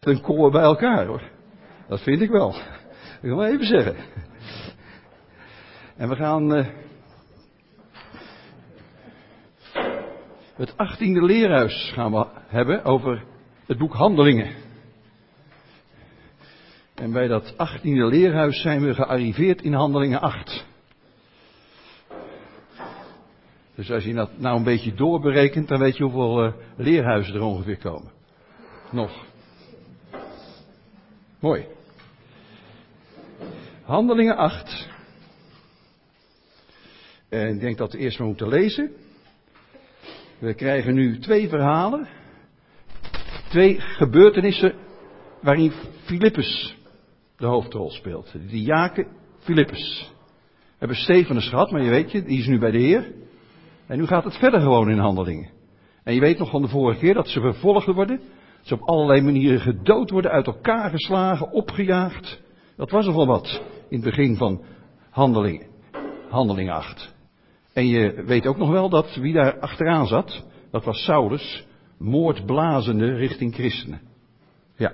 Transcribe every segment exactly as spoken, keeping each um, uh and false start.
ten koor bij elkaar, hoor. Dat vind ik wel. Ik wil maar even zeggen. En we gaan uh, het achttiende leerhuis gaan we hebben over het boek Handelingen. En bij dat achttiende leerhuis zijn we gearriveerd in Handelingen acht. Dus als je dat nou een beetje doorberekent, dan weet je hoeveel uh, leerhuizen er ongeveer komen. Nog. Mooi. Handelingen acht. En ik denk dat we eerst maar moeten lezen. We krijgen nu twee verhalen. Twee gebeurtenissen waarin Filippus de hoofdrol speelt. De diaken Filippus. We hebben Stefanus gehad, maar je weet je, die is nu bij de Heer. En nu gaat het verder gewoon in Handelingen. En je weet nog van de vorige keer dat ze vervolgd worden. Ze op allerlei manieren gedood worden, uit elkaar geslagen, opgejaagd. Dat was nogal wat in het begin van Handelingen. Handelingen acht. En je weet ook nog wel dat wie daar achteraan zat, dat was Saulus, moordblazende richting christenen. Ja.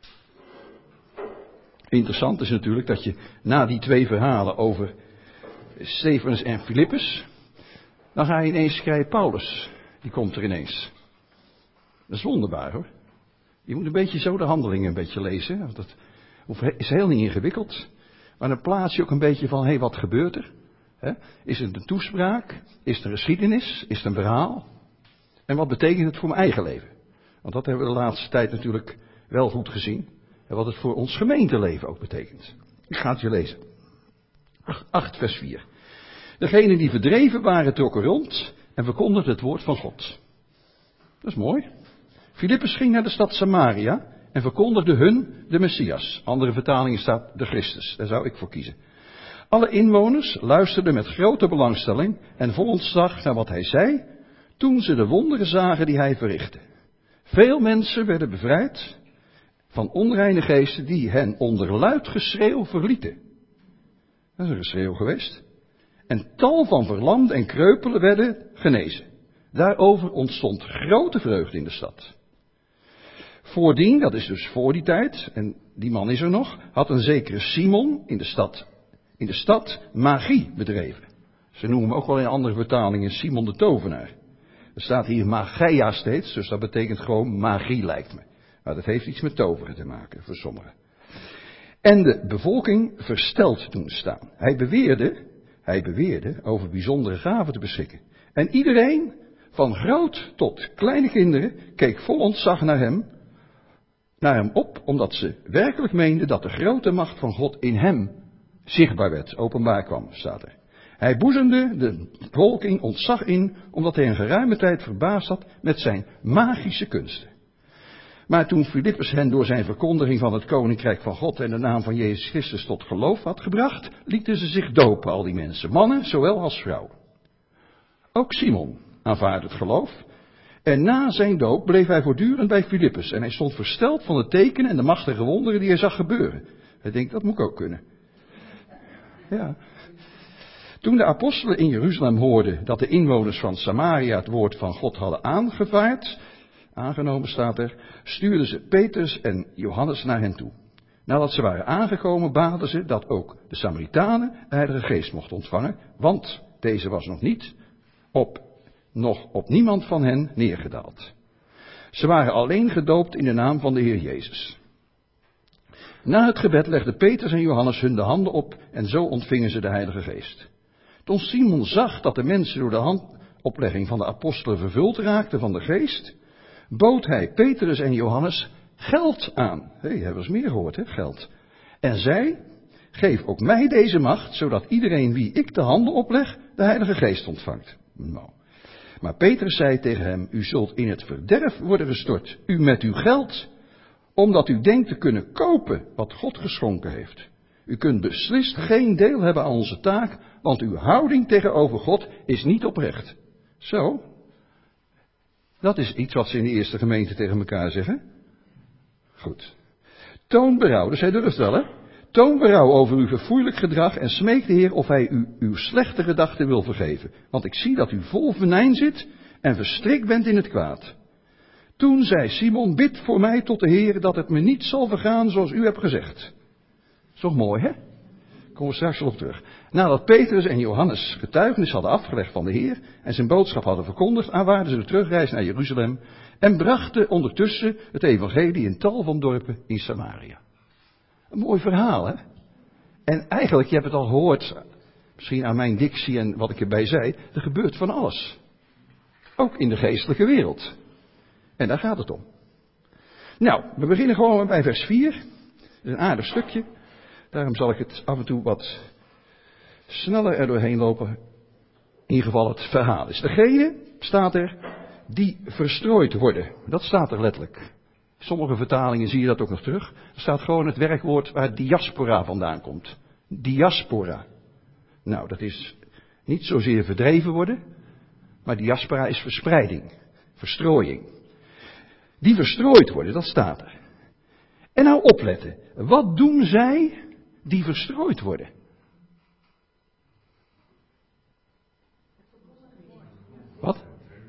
Interessant is natuurlijk dat je na die twee verhalen over Stefanus en Filippus, dan ga je ineens krijgen Paulus. Die komt er ineens. Dat is wonderbaar, hoor. Je moet een beetje zo de Handelingen een beetje lezen. Want dat is heel niet ingewikkeld. Maar dan plaats je ook een beetje van, hé, hey, wat gebeurt er? He? Is het een toespraak? Is het een geschiedenis? Is het een verhaal? En wat betekent het voor mijn eigen leven? Want dat hebben we de laatste tijd natuurlijk wel goed gezien. En wat het voor ons gemeenteleven ook betekent. Ik ga het je lezen. acht vers vier. Degenen die verdreven waren trokken rond en verkondigden het woord van God. Dat is mooi. Filippus ging naar de stad Samaria en verkondigde hun de Messias. Andere vertalingen staat de Christus. Daar zou ik voor kiezen. Alle inwoners luisterden met grote belangstelling en vol ontzag naar wat hij zei, toen ze de wonderen zagen die hij verrichtte. Veel mensen werden bevrijd van onreine geesten die hen onder luid geschreeuw verlieten. Dat is een geschreeuw geweest. En tal van verlamden en kreupelen werden genezen. Daarover ontstond grote vreugde in de stad. Voordien, dat is dus voor die tijd, en die man is er nog, had een zekere Simon in de stad, in de stad magie bedreven. Ze noemen hem ook wel in andere vertalingen Simon de tovenaar. Er staat hier magia steeds, dus dat betekent gewoon magie lijkt me. Maar dat heeft iets met toveren te maken voor sommigen. En de bevolking versteld doen staan. Hij beweerde, hij beweerde over bijzondere gaven te beschikken. En iedereen, van groot tot kleine kinderen, keek vol ontzag naar hem, naar hem op, omdat ze werkelijk meenden dat de grote macht van God in hem zichtbaar werd, openbaar kwam, staat er. Hij boezemde de bevolking ontzag in, omdat hij een geruime tijd verbaasd had met zijn magische kunsten. Maar toen Filippus hen door zijn verkondiging van het koninkrijk van God en de naam van Jezus Christus tot geloof had gebracht, lieten ze zich dopen, al die mensen, mannen zowel als vrouwen. Ook Simon aanvaarde het geloof. En na zijn doop bleef hij voortdurend bij Filippus. En hij stond versteld van de tekenen en de machtige wonderen die hij zag gebeuren. Hij denkt, dat moet ik ook kunnen. Ja. Toen de apostelen in Jeruzalem hoorden dat de inwoners van Samaria het woord van God hadden aangevaard, aangenomen staat er, stuurden ze Petrus en Johannes naar hen toe. Nadat ze waren aangekomen, baden ze dat ook de Samaritanen de Heilige Geest mochten ontvangen, want deze was nog niet op, nog op niemand van hen neergedaald. Ze waren alleen gedoopt in de naam van de Heer Jezus. Na het gebed legden Petrus en Johannes hun de handen op en zo ontvingen ze de Heilige Geest. Toen Simon zag dat de mensen door de handoplegging van de apostelen vervuld raakten van de Geest, bood hij Petrus en Johannes geld aan. Hé, hey, hebben we eens meer gehoord, hè, geld. En zei, geef ook mij deze macht, zodat iedereen wie ik de handen opleg, de Heilige Geest ontvangt. Nou. Maar Petrus zei tegen hem, u zult in het verderf worden gestort, u met uw geld, omdat u denkt te kunnen kopen wat God geschonken heeft. U kunt beslist geen deel hebben aan onze taak, want uw houding tegenover God is niet oprecht. Zo, dat is iets wat ze in de eerste gemeente tegen elkaar zeggen. Goed. Toon berouw, dus hij durft wel, hè? Toon berouw over uw verfoeilijk gedrag en smeek de Heer of hij u uw slechte gedachten wil vergeven. Want ik zie dat u vol venijn zit en verstrikt bent in het kwaad. Toen zei Simon, bid voor mij tot de Heer dat het me niet zal vergaan zoals u hebt gezegd. Is toch mooi, hè? Komen we straks wel op terug. Nadat Petrus en Johannes getuigenis hadden afgelegd van de Heer en zijn boodschap hadden verkondigd, aanvaarden ze de terugreis naar Jeruzalem en brachten ondertussen het evangelie in tal van dorpen in Samaria. Een mooi verhaal, hè? En eigenlijk, je hebt het al gehoord, misschien aan mijn dictie en wat ik erbij zei, er gebeurt van alles. Ook in de geestelijke wereld. En daar gaat het om. Nou, we beginnen gewoon bij vers vier. Dat is een aardig stukje. Daarom zal ik het af en toe wat sneller er doorheen lopen. In ieder geval het verhaal is. Degene, staat er, die verstrooid worden. Dat staat er letterlijk. In sommige vertalingen zie je dat ook nog terug. Er staat gewoon het werkwoord waar diaspora vandaan komt. Diaspora. Nou, dat is niet zozeer verdreven worden. Maar diaspora is verspreiding. Verstrooiing. Die verstrooid worden, dat staat er. En nou opletten. Wat doen zij die verstrooid worden? Wat?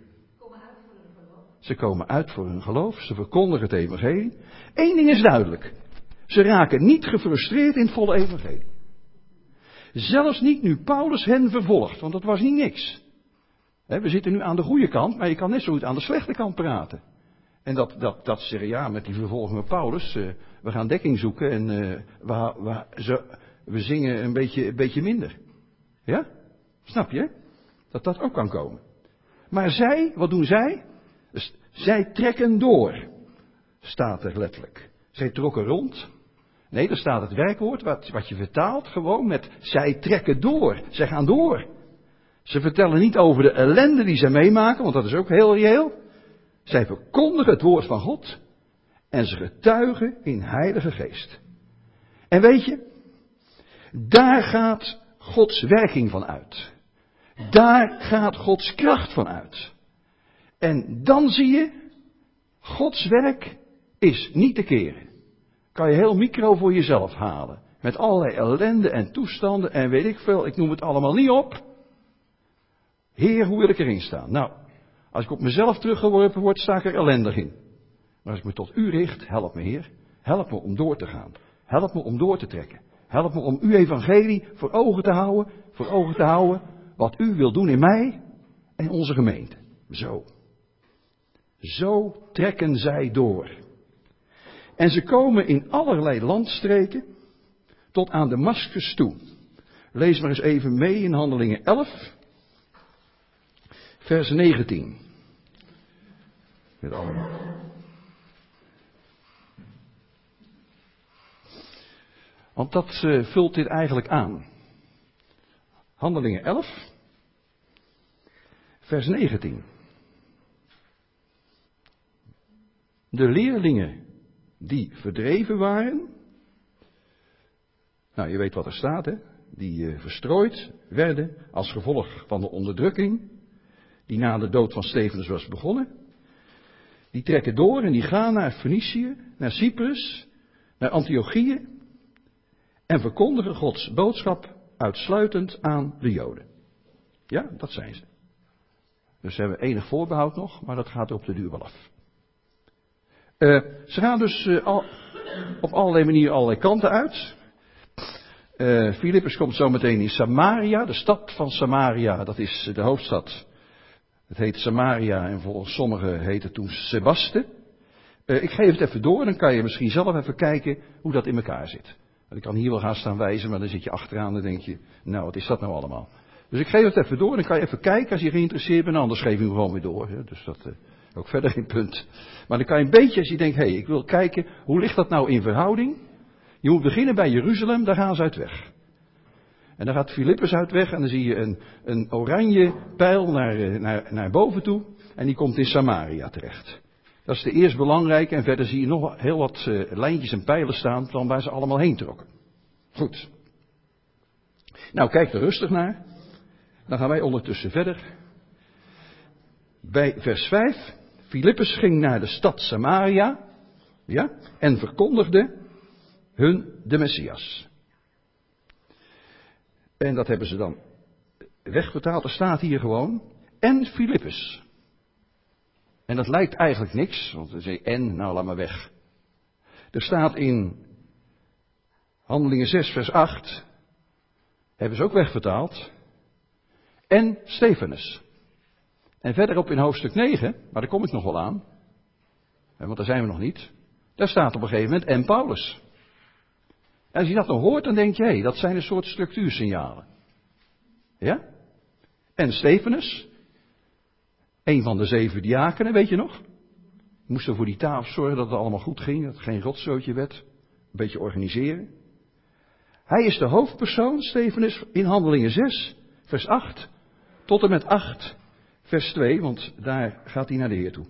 Ze komen uit voor hun geloof. Ze verkondigen het evangelie. Eén ding is duidelijk. Ze raken niet gefrustreerd in het volle evangelie. Zelfs niet nu Paulus hen vervolgt, want dat was niet niks. We zitten nu aan de goede kant, maar je kan net zo goed aan de slechte kant praten. En dat, dat, dat zeggen, ja, met die vervolging van Paulus, uh, we gaan dekking zoeken en uh, we, we, zo, we zingen een beetje, een beetje minder. Ja? Snap je? Dat dat ook kan komen. Maar zij, wat doen zij? Dus, zij trekken door, staat er letterlijk. Zij trokken rond. Nee, daar staat het werkwoord, wat, wat je vertaalt gewoon met, zij trekken door. Zij gaan door. Ze vertellen niet over de ellende die zij meemaken, want dat is ook heel reëel. Zij verkondigen het woord van God en ze getuigen in Heilige Geest. En weet je, daar gaat Gods werking van uit. Daar gaat Gods kracht van uit. En dan zie je, Gods werk is niet te keren. Kan je heel micro voor jezelf halen. Met allerlei ellende en toestanden en weet ik veel, ik noem het allemaal niet op. Heer, hoe wil ik erin staan? Nou, als ik op mezelf teruggeworpen word, sta ik er ellendig in. Maar als ik me tot u richt, help me Heer. Help me om door te gaan. Help me om door te trekken. Help me om uw evangelie voor ogen te houden. Voor ogen te houden wat u wil doen in mij en onze gemeente. Zo. Zo trekken zij door. En ze komen in allerlei landstreken tot aan Damascus toe. Lees maar eens even mee in Handelingen elf. Vers negentien. Met allemaal. Want dat uh, vult dit eigenlijk aan. Handelingen elf. Vers negentien. De leerlingen die verdreven waren. Nou, je weet wat er staat, hè. Die uh, verstrooid werden als gevolg van de onderdrukking. Die na de dood van Stefanus was begonnen. Die trekken door en die gaan naar Fenicië, naar Cyprus, naar Antiochië. En verkondigen Gods boodschap uitsluitend aan de Joden. Ja, dat zijn ze. Dus ze hebben enig voorbehoud nog, maar dat gaat er op de duur wel af. Uh, ze gaan dus uh, al, op allerlei manieren allerlei kanten uit. Uh, Filippus komt zo meteen in Samaria, de stad van Samaria, dat is de hoofdstad. Het heet Samaria en volgens sommigen heette het toen Sebaste. Uh, ik geef het even door, dan kan je misschien zelf even kijken hoe dat in elkaar zit. Ik kan hier wel gaan staan wijzen, maar dan zit je achteraan en denk je, nou wat is dat nou allemaal. Dus ik geef het even door, dan kan je even kijken als je geïnteresseerd bent, anders geef je hem gewoon weer door. Hè. Dus dat uh, ook verder geen punt. Maar dan kan je een beetje, als je denkt, hé, hey, ik wil kijken, hoe ligt dat nou in verhouding? Je moet beginnen bij Jeruzalem, daar gaan ze uit weg. En dan gaat Filippus uit weg en dan zie je een, een oranje pijl naar, naar, naar boven toe. En die komt in Samaria terecht. Dat is de eerst belangrijke en verder zie je nog heel wat uh, lijntjes en pijlen staan van waar ze allemaal heen trokken. Goed. Nou, kijk er rustig naar. Dan gaan wij ondertussen verder. Bij vers vijf. Filippus ging naar de stad Samaria. Ja, en verkondigde hun de Messias. En dat hebben ze dan wegvertaald. Er staat hier gewoon. En Filippus. En dat lijkt eigenlijk niks, want dan zeg je en, nou laat maar weg. Er staat in Handelingen zes vers acht, hebben ze ook wegvertaald, en Stefanus. En verderop in hoofdstuk negen, maar daar kom ik nog wel aan, want daar zijn we nog niet, daar staat op een gegeven moment en Paulus. En als je dat dan hoort, dan denk je, hé, hey, dat zijn een soort structuursignalen. Ja? En Stefanus, een van de zeven diakenen, weet je nog? Moesten voor die tafel zorgen dat het allemaal goed ging, dat het geen rotzootje werd. Een beetje organiseren. Hij is de hoofdpersoon, Stefanus, in Handelingen zes, vers acht, tot en met acht, vers twee, want daar gaat hij naar de Heer toe.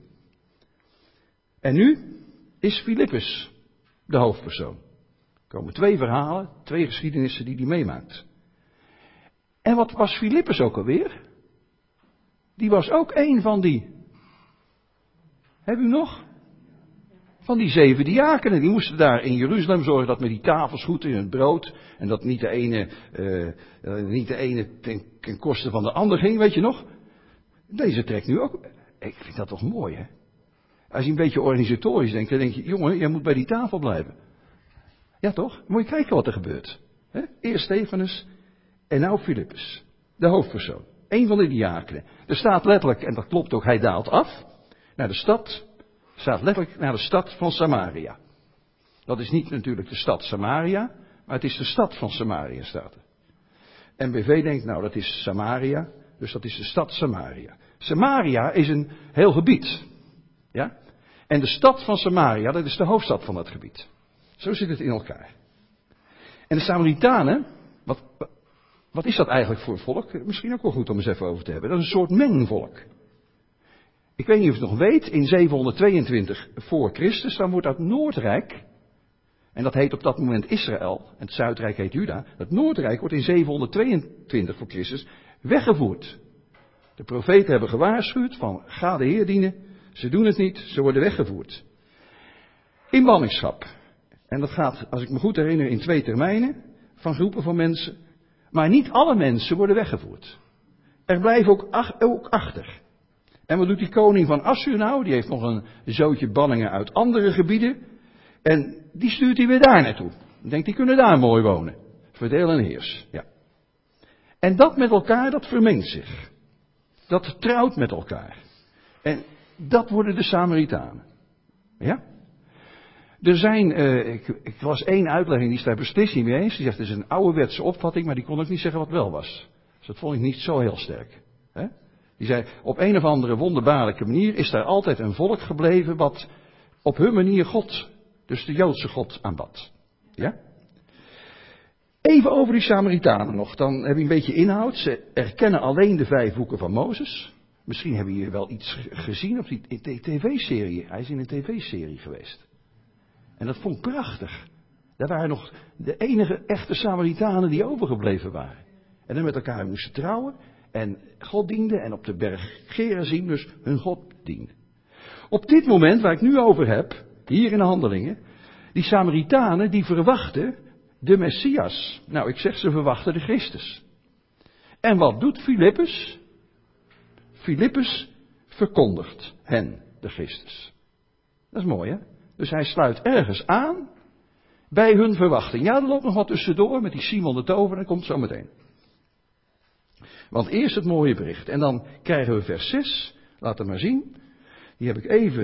En nu is Filippus de hoofdpersoon. Er komen twee verhalen, twee geschiedenissen die hij meemaakt. En wat was Filippus ook alweer? Die was ook een van die. Heb u nog? Van die zeven diakenen. Die moesten daar in Jeruzalem zorgen dat met die tafels goed in het brood. En dat niet de ene, uh, niet de ene ten, ten koste van de ander ging, weet je nog? Deze trekt nu ook. Ik vind dat toch mooi, hè? Als je een beetje organisatorisch denkt, dan denk je, jongen, jij moet bij die tafel blijven. Ja toch? Moet je kijken wat er gebeurt. He? Eerst Stefanus en nou Filippus. De hoofdpersoon. Eén van de diakenen. Er staat letterlijk, en dat klopt ook, hij daalt af naar de stad. Staat letterlijk naar de stad van Samaria. Dat is niet natuurlijk de stad Samaria, maar het is de stad van Samaria, staat er. En B V denkt, nou dat is Samaria, dus dat is de stad Samaria. Samaria is een heel gebied. Ja? En de stad van Samaria, dat is de hoofdstad van dat gebied. Zo zit het in elkaar. En de Samaritanen, wat, wat is dat eigenlijk voor een volk? Misschien ook wel goed om eens even over te hebben. Dat is een soort mengvolk. Ik weet niet of je het nog weet, in zevenhonderdtweeëntwintig voor Christus, dan wordt dat Noordrijk, en dat heet op dat moment Israël, en het Zuidrijk heet Juda, dat Noordrijk wordt in zevenhonderdtweeëntwintig voor Christus weggevoerd. De profeten hebben gewaarschuwd van, ga de Heer dienen, ze doen het niet, ze worden weggevoerd. In ballingschap. En dat gaat, als ik me goed herinner, in twee termijnen van groepen van mensen. Maar niet alle mensen worden weggevoerd. Er blijven ook, ach, ook achter. En wat doet die koning van Assur nou? Die heeft nog een zootje ballingen uit andere gebieden. En die stuurt hij weer daar naartoe. Denkt, die kunnen daar mooi wonen. Verdeel en heers. Ja. En dat met elkaar, dat vermengt zich. Dat trouwt met elkaar. En dat worden de Samaritanen. Ja? Er zijn, uh, ik, ik las één uitlegging, die is daar beslist niet mee eens. Die zegt, het is een ouderwetse opvatting, maar die kon ook niet zeggen wat wel was. Dus dat vond ik niet zo heel sterk. Hè? Die zei, op een of andere wonderbaarlijke manier is daar altijd een volk gebleven wat op hun manier God, dus de Joodse God, aanbad. Ja? Even over die Samaritanen nog, dan heb je een beetje inhoud. Ze erkennen alleen de vijf boeken van Mozes. Misschien hebben jullie wel iets gezien op die tv-serie. Hij is in een tv-serie geweest. En dat vond ik prachtig. Dat waren nog de enige echte Samaritanen die overgebleven waren. En dan met elkaar moesten trouwen. En God dienden. En op de berg Gerizim dus hun God dienden. Op dit moment waar ik nu over heb. Hier in de Handelingen. Die Samaritanen die verwachten de Messias. Nou ik zeg ze verwachten de Christus. En wat doet Filippus? Filippus verkondigt hen de Christus. Dat is mooi hè. Dus hij sluit ergens aan bij hun verwachting. Ja, er loopt nog wat tussendoor met die Simon de Tovenaar, dat komt zo meteen. Want eerst het mooie bericht. En dan krijgen we vers zes. Laat het maar zien. Die heb ik even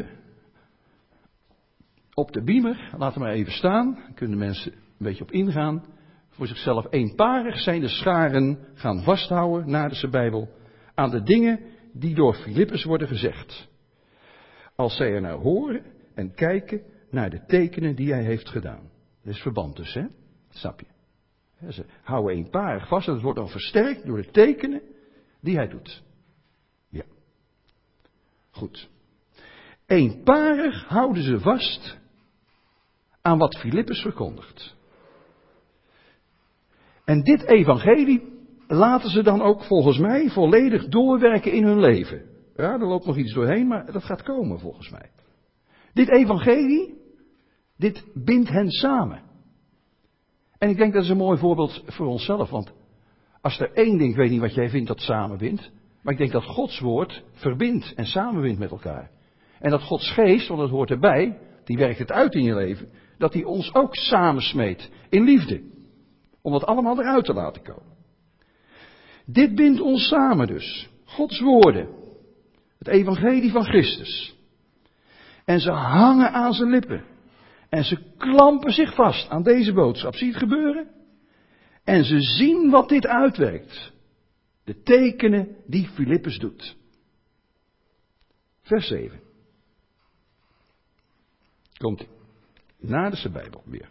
op de beamer. Laat hem maar even staan. Dan kunnen mensen een beetje op ingaan. Voor zichzelf eenparig zijn de scharen gaan vasthouden, na de Bijbel, aan de dingen die door Filippus worden gezegd. Als zij er naar horen en kijken naar de tekenen die hij heeft gedaan. Dat is verband dus, hè? Snap je? Ze houden eenparig vast en het wordt dan versterkt door de tekenen die hij doet. Ja. Goed. Eenparig houden ze vast aan wat Filippus verkondigt. En dit evangelie laten ze dan ook volgens mij volledig doorwerken in hun leven. Ja, er loopt nog iets doorheen, maar dat gaat komen volgens mij. Dit evangelie, dit bindt hen samen. En ik denk dat is een mooi voorbeeld voor onszelf, want als er één ding, ik weet niet wat jij vindt dat samenbindt, maar ik denk dat Gods woord verbindt en samenbindt met elkaar. En dat Gods geest, want dat hoort erbij, die werkt het uit in je leven, dat die ons ook samensmeet in liefde. Om dat allemaal eruit te laten komen. Dit bindt ons samen dus. Gods woorden. Het evangelie van Christus. En ze hangen aan zijn lippen. En ze klampen zich vast aan deze boodschap. Zie je het gebeuren? En ze zien wat dit uitwerkt. De tekenen die Filippus doet. Vers zeven. Komt na de Bijbel weer.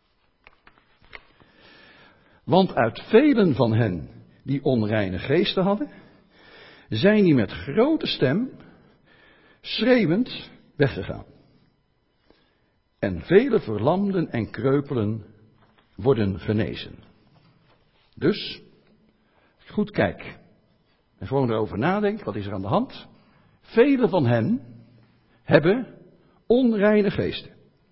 Want uit velen van hen die onreine geesten hadden, zijn die met grote stem, schreeuwend, weggegaan. En vele verlamden en kreupelen worden genezen. Dus, als je goed kijkt en gewoon erover nadenkt, wat is er aan de hand? Vele van hen hebben onreine geesten.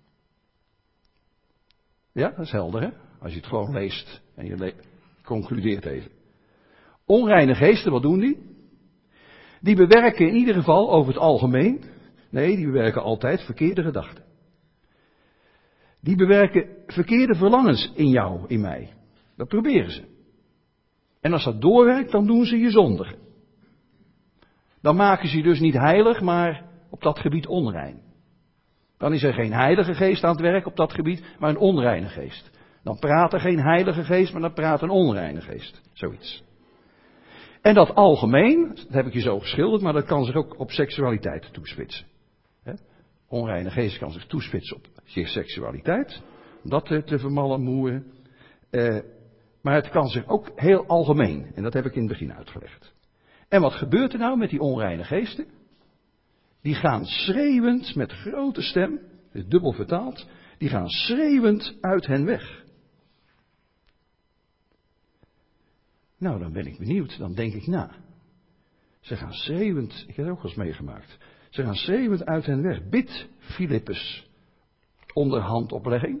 Ja, dat is helder, hè? Als je het gewoon leest en je le- concludeert even. Onreine geesten, wat doen die? Die bewerken in ieder geval over het algemeen, nee, die bewerken altijd verkeerde gedachten. Die bewerken verkeerde verlangens in jou, in mij. Dat proberen ze. En als dat doorwerkt, dan doen ze je zondigen. Dan maken ze je dus niet heilig, maar op dat gebied onrein. Dan is er geen heilige geest aan het werk op dat gebied, maar een onreine geest. Dan praat er geen heilige geest, maar dan praat een onreine geest. Zoiets. En dat algemeen, dat heb ik je zo geschilderd, maar dat kan zich ook op seksualiteit toespitsen. He? Onreine geest kan zich toespitsen op je seksualiteit, om dat te, te vermallemoeien. Uh, maar het kan zich ook heel algemeen, en dat heb ik in het begin uitgelegd. En wat gebeurt er nou met die onreine geesten? Die gaan schreeuwend met grote stem, dus dubbel vertaald, die gaan schreeuwend uit hen weg. Nou, dan ben ik benieuwd, dan denk ik na. Ze gaan schreeuwend, ik heb het ook wel eens meegemaakt. Ze gaan schreeuwend uit hen weg. Bid Filippus onder handoplegging.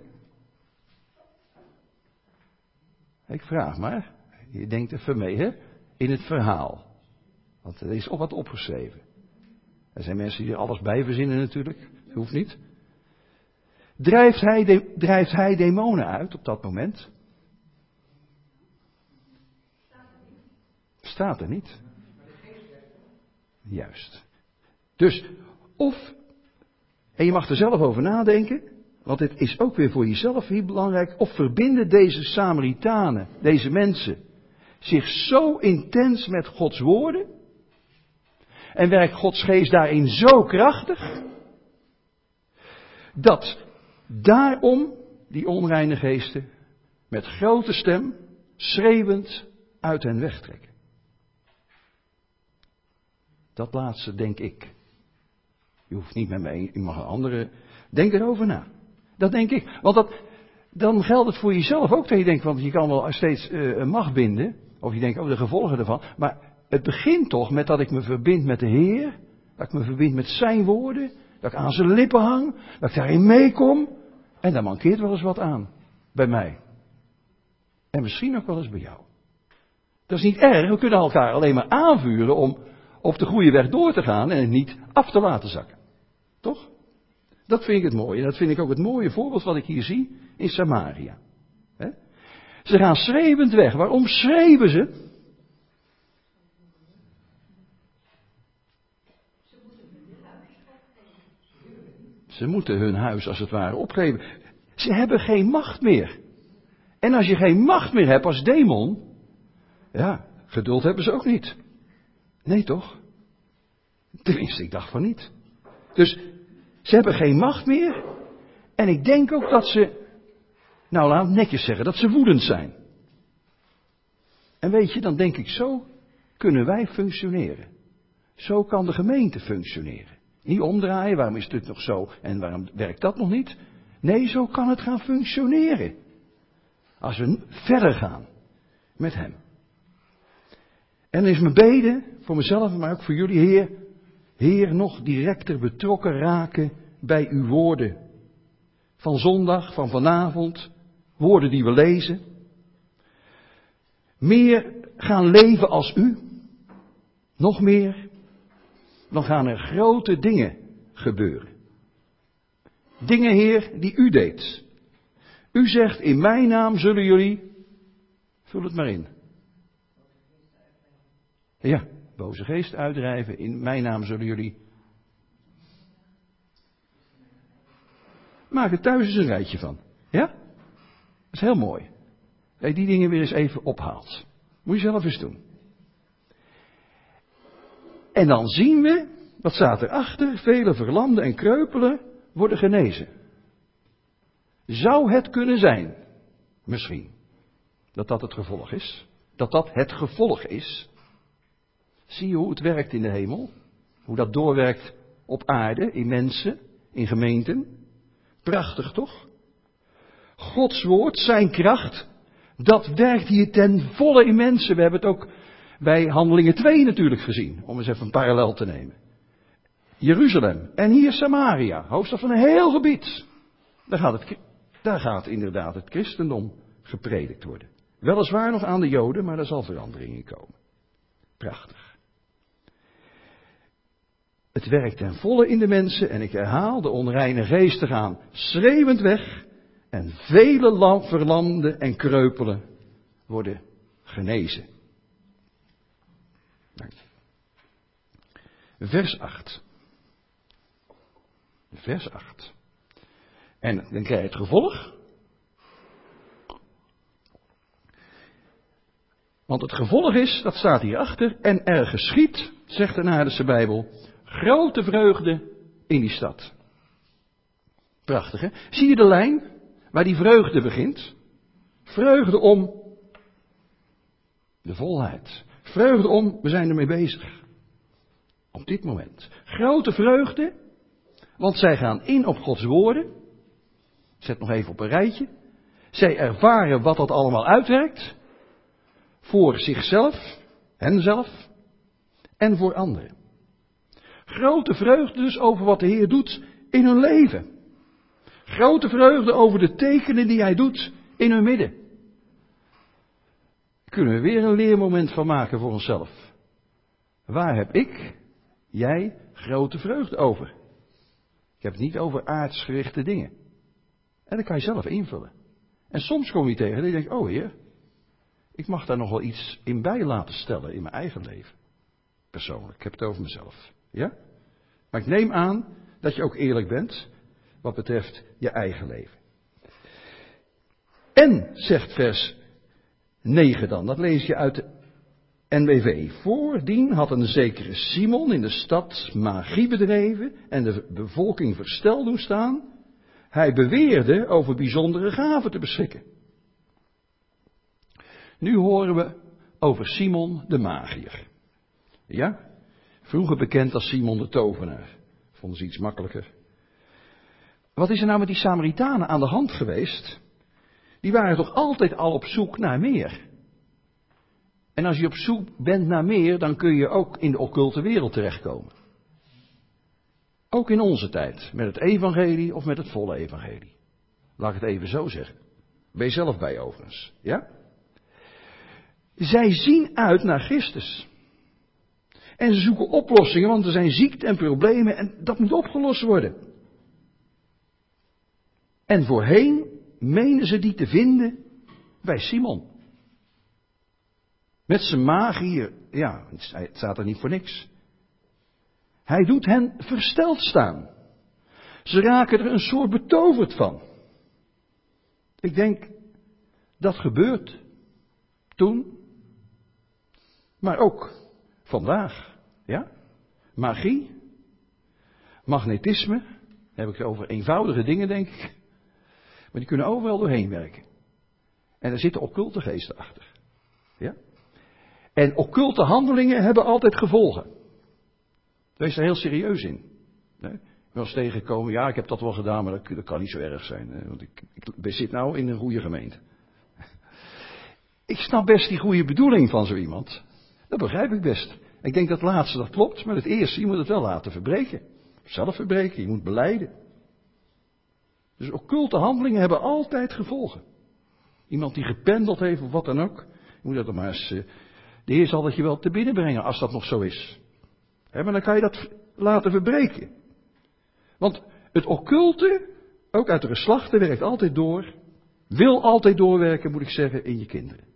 Ik vraag maar, je denkt even mee, hè? In het verhaal. Want er is al wat opgeschreven. Er zijn mensen die er alles bij verzinnen natuurlijk. Dat hoeft niet. Drijft hij, de, drijft hij demonen uit op dat moment? Staat er niet. Juist. Dus, of, en je mag er zelf over nadenken, want het is ook weer voor jezelf heel belangrijk, of verbinden deze Samaritanen, deze mensen, zich zo intens met Gods woorden, en werkt Gods geest daarin zo krachtig, dat daarom die onreine geesten met grote stem, schreeuwend uit hen wegtrekken. Dat laatste denk ik. Je hoeft niet met mij, je mag een andere. Denk erover na. Dat denk ik. Want dat, dan geldt het voor jezelf ook dat je denkt, want je kan wel steeds uh, een macht binden. Of je denkt, oh, de gevolgen ervan. Maar het begint toch met dat ik me verbind met de Heer. Dat ik me verbind met zijn woorden. Dat ik aan zijn lippen hang. Dat ik daarin meekom. En daar mankeert wel eens wat aan. Bij mij. En misschien ook wel eens bij jou. Dat is niet erg. We kunnen elkaar alleen maar aanvuren om op de goede weg door te gaan en het niet af te laten zakken. Toch? Dat vind ik het mooie. En dat vind ik ook het mooie voorbeeld wat ik hier zie in Samaria. He? Ze gaan schreeuwend weg. Waarom schreeuwen ze? Ze moeten hun huis als het ware opgeven. Ze hebben geen macht meer. En als je geen macht meer hebt als demon, ja, geduld hebben ze ook niet. Nee toch? Tenminste, ik dacht van niet. Dus ze hebben geen macht meer. En ik denk ook dat ze, nou laat het netjes zeggen, dat ze woedend zijn. En weet je, dan denk ik, zo kunnen wij functioneren. Zo kan de gemeente functioneren. Niet omdraaien, waarom is dit nog zo en waarom werkt dat nog niet? Nee, zo kan het gaan functioneren. Als we verder gaan met hem. En dan is mijn bede, voor mezelf, maar ook voor jullie, Heer. Heer, nog directer betrokken raken bij uw woorden. Van zondag, van vanavond, woorden die we lezen. Meer gaan leven als u. Nog meer. Dan gaan er grote dingen gebeuren. Dingen, Heer, die u deed. U zegt, in mijn naam zullen jullie, vul het maar in. Ja, boze geest uitdrijven, in mijn naam zullen jullie. Maak er thuis eens een rijtje van. Ja? Dat is heel mooi. Dat je die dingen weer eens even ophaalt. Moet je zelf eens doen. En dan zien we, wat staat erachter, vele verlamden en kreupelen worden genezen. Zou het kunnen zijn, misschien, dat dat het gevolg is? Dat dat het gevolg is? Zie je hoe het werkt in de hemel? Hoe dat doorwerkt op aarde, in mensen, in gemeenten? Prachtig toch? Gods woord, zijn kracht, dat werkt hier ten volle in mensen. We hebben het ook bij Handelingen twee natuurlijk gezien, om eens even een parallel te nemen. Jeruzalem en hier Samaria, hoofdstad van een heel gebied. Daar gaat, het, daar gaat inderdaad het christendom gepredikt worden. Weliswaar nog aan de Joden, maar er zal verandering in komen. Prachtig. Het werkt ten volle in de mensen en ik herhaal, de onreine geesten gaan schreeuwend weg en vele verlamden en kreupelen worden genezen. Dank je. Vers acht. Vers acht. En dan krijg je het gevolg. Want het gevolg is, dat staat hierachter, en er geschiet, zegt de Naardense Bijbel, grote vreugde in die stad. Prachtig, hè? Zie je de lijn waar die vreugde begint? Vreugde om de volheid. Vreugde om, we zijn ermee bezig. Op dit moment. Grote vreugde, want zij gaan in op Gods woorden. Zet nog even op een rijtje. Zij ervaren wat dat allemaal uitwerkt. Voor zichzelf, henzelf en voor anderen. Grote vreugde dus over wat de Heer doet in hun leven. Grote vreugde over de tekenen die Hij doet in hun midden. Kunnen we weer een leermoment van maken voor onszelf. Waar heb ik, jij, grote vreugde over? Ik heb het niet over aardsgerichte dingen. En dat kan je zelf invullen. En soms kom je tegen en je denkt, oh Heer, ik mag daar nog wel iets in bij laten stellen in mijn eigen leven. Persoonlijk, ik heb het over mezelf. Ja? Maar ik neem aan dat je ook eerlijk bent wat betreft je eigen leven. En, zegt vers negen dan, dat lees je uit de N B V. Voordien had een zekere Simon in de stad magie bedreven en de bevolking versteld doen staan. Hij beweerde over bijzondere gaven te beschikken. Nu horen we over Simon de magier. Ja? Vroeger bekend als Simon de tovenaar. Vonden ze iets makkelijker. Wat is er nou met die Samaritanen aan de hand geweest? Die waren toch altijd al op zoek naar meer. En als je op zoek bent naar meer, dan kun je ook in de occulte wereld terechtkomen. Ook in onze tijd, met het evangelie of met het volle evangelie. Laat ik het even zo zeggen. Ben je zelf bij overigens, ja? Zij zien uit naar Christus. En ze zoeken oplossingen, want er zijn ziekten en problemen en dat moet opgelost worden. En voorheen menen ze die te vinden bij Simon. Met zijn magie, ja, het staat er niet voor niks. Hij doet hen versteld staan. Ze raken er een soort betoverd van. Ik denk, dat gebeurt toen, maar ook vandaag. Ja? Magie, magnetisme, dan heb ik het over eenvoudige dingen, denk ik. Maar die kunnen overal doorheen werken. En er zitten occulte geesten achter. Ja? En occulte handelingen hebben altijd gevolgen. Wees er heel serieus in. Nee? Ik was tegengekomen, ja, ik heb dat wel gedaan, maar dat, dat kan niet zo erg zijn. Hè? Want ik, ik zit nou in een goede gemeente. Ik snap best die goede bedoeling van zo iemand. Dat begrijp ik best. Ik denk dat het laatste dat klopt, maar het eerste, je moet het wel laten verbreken. Zelf verbreken, je moet belijden. Dus occulte handelingen hebben altijd gevolgen. Iemand die gependeld heeft of wat dan ook. Je moet dat dan maar eens, de Heer zal dat je wel te binnen brengen als dat nog zo is. He, maar dan kan je dat laten verbreken. Want het occulte, ook uit de geslachten, werkt altijd door. Wil altijd doorwerken, moet ik zeggen, in je kinderen.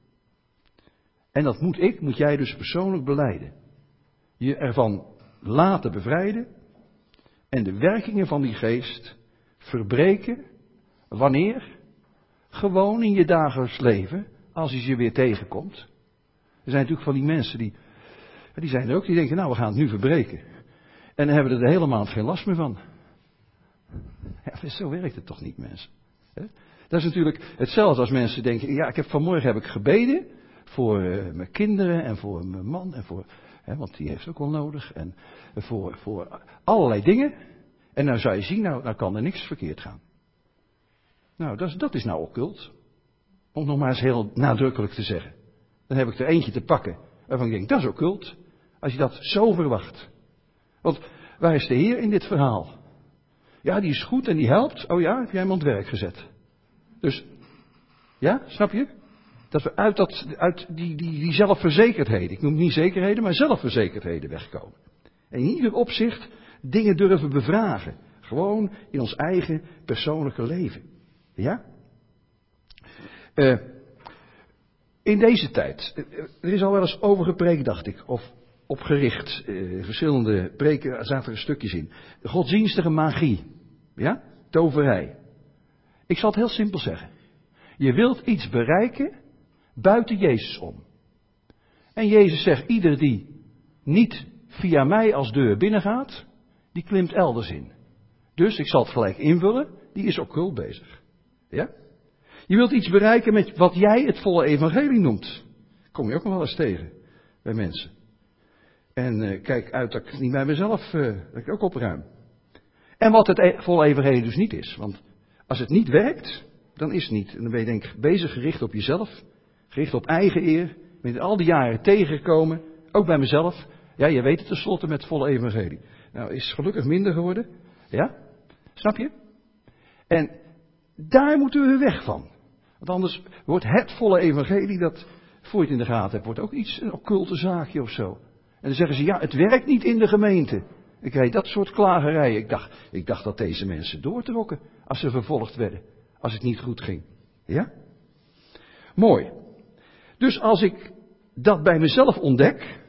En dat moet ik, moet jij dus persoonlijk belijden. Je ervan laten bevrijden. En de werkingen van die geest verbreken. Wanneer? Gewoon in je dagelijks leven. Als hij je weer tegenkomt. Er zijn natuurlijk van die mensen die, die zijn er ook, die denken, nou we gaan het nu verbreken. En dan hebben we er de hele maand geen last meer van. Ja, zo werkt het toch niet, mensen. Dat is natuurlijk hetzelfde als mensen denken, ja, ik heb vanmorgen heb ik gebeden voor uh, mijn kinderen en voor mijn man en voor, hè, want die heeft ook wel nodig en voor, voor allerlei dingen. En nou zou je zien, nou, nou kan er niks verkeerd gaan. Nou, dat is, dat is nou occult. Om nog maar eens heel nadrukkelijk te zeggen. Dan heb ik er eentje te pakken waarvan ik denk, dat is occult. Als je dat zo verwacht. Want waar is de Heer in dit verhaal? Ja, die is goed en die helpt. Oh ja, heb jij hem aan het werk gezet. Dus, ja, snap je? Dat we uit, dat, uit die, die, die zelfverzekerdheden, ik noem het niet zekerheden, maar zelfverzekerdheden wegkomen. En in ieder opzicht dingen durven bevragen. Gewoon in ons eigen persoonlijke leven. Ja? Uh, in deze tijd, uh, er is al wel eens over gepreekt, dacht ik, of opgericht, uh, verschillende preken, er zaten er stukjes in. Godsdienstige magie, ja, toverij. Ik zal het heel simpel zeggen. Je wilt iets bereiken buiten Jezus om. En Jezus zegt, ieder die niet via mij als deur binnengaat, die klimt elders in. Dus, ik zal het gelijk invullen, die is occult bezig. Ja? Je wilt iets bereiken met wat jij het volle evangelie noemt. Kom je ook nog wel eens tegen bij mensen. En uh, kijk uit dat ik het niet bij mezelf uh, dat ik ook opruim. En wat het e- volle evangelie dus niet is. Want als het niet werkt, dan is het niet. En dan ben je denk ik bezig gericht op jezelf. Gericht op eigen eer. Ben je al die jaren tegengekomen. Ook bij mezelf. Ja, je weet het tenslotte met het volle evangelie. Nou, is het gelukkig minder geworden. Ja? Snap je? En daar moeten we weg van. Want anders wordt het volle evangelie, dat voor je het in de gaten hebt, wordt ook iets, een occulte zaakje of zo. En dan zeggen ze, ja, het werkt niet in de gemeente. Ik kreeg dat soort klagerijen. Ik dacht, ik dacht dat deze mensen doortrokken als ze vervolgd werden. Als het niet goed ging. Ja? Mooi. Dus als ik dat bij mezelf ontdek,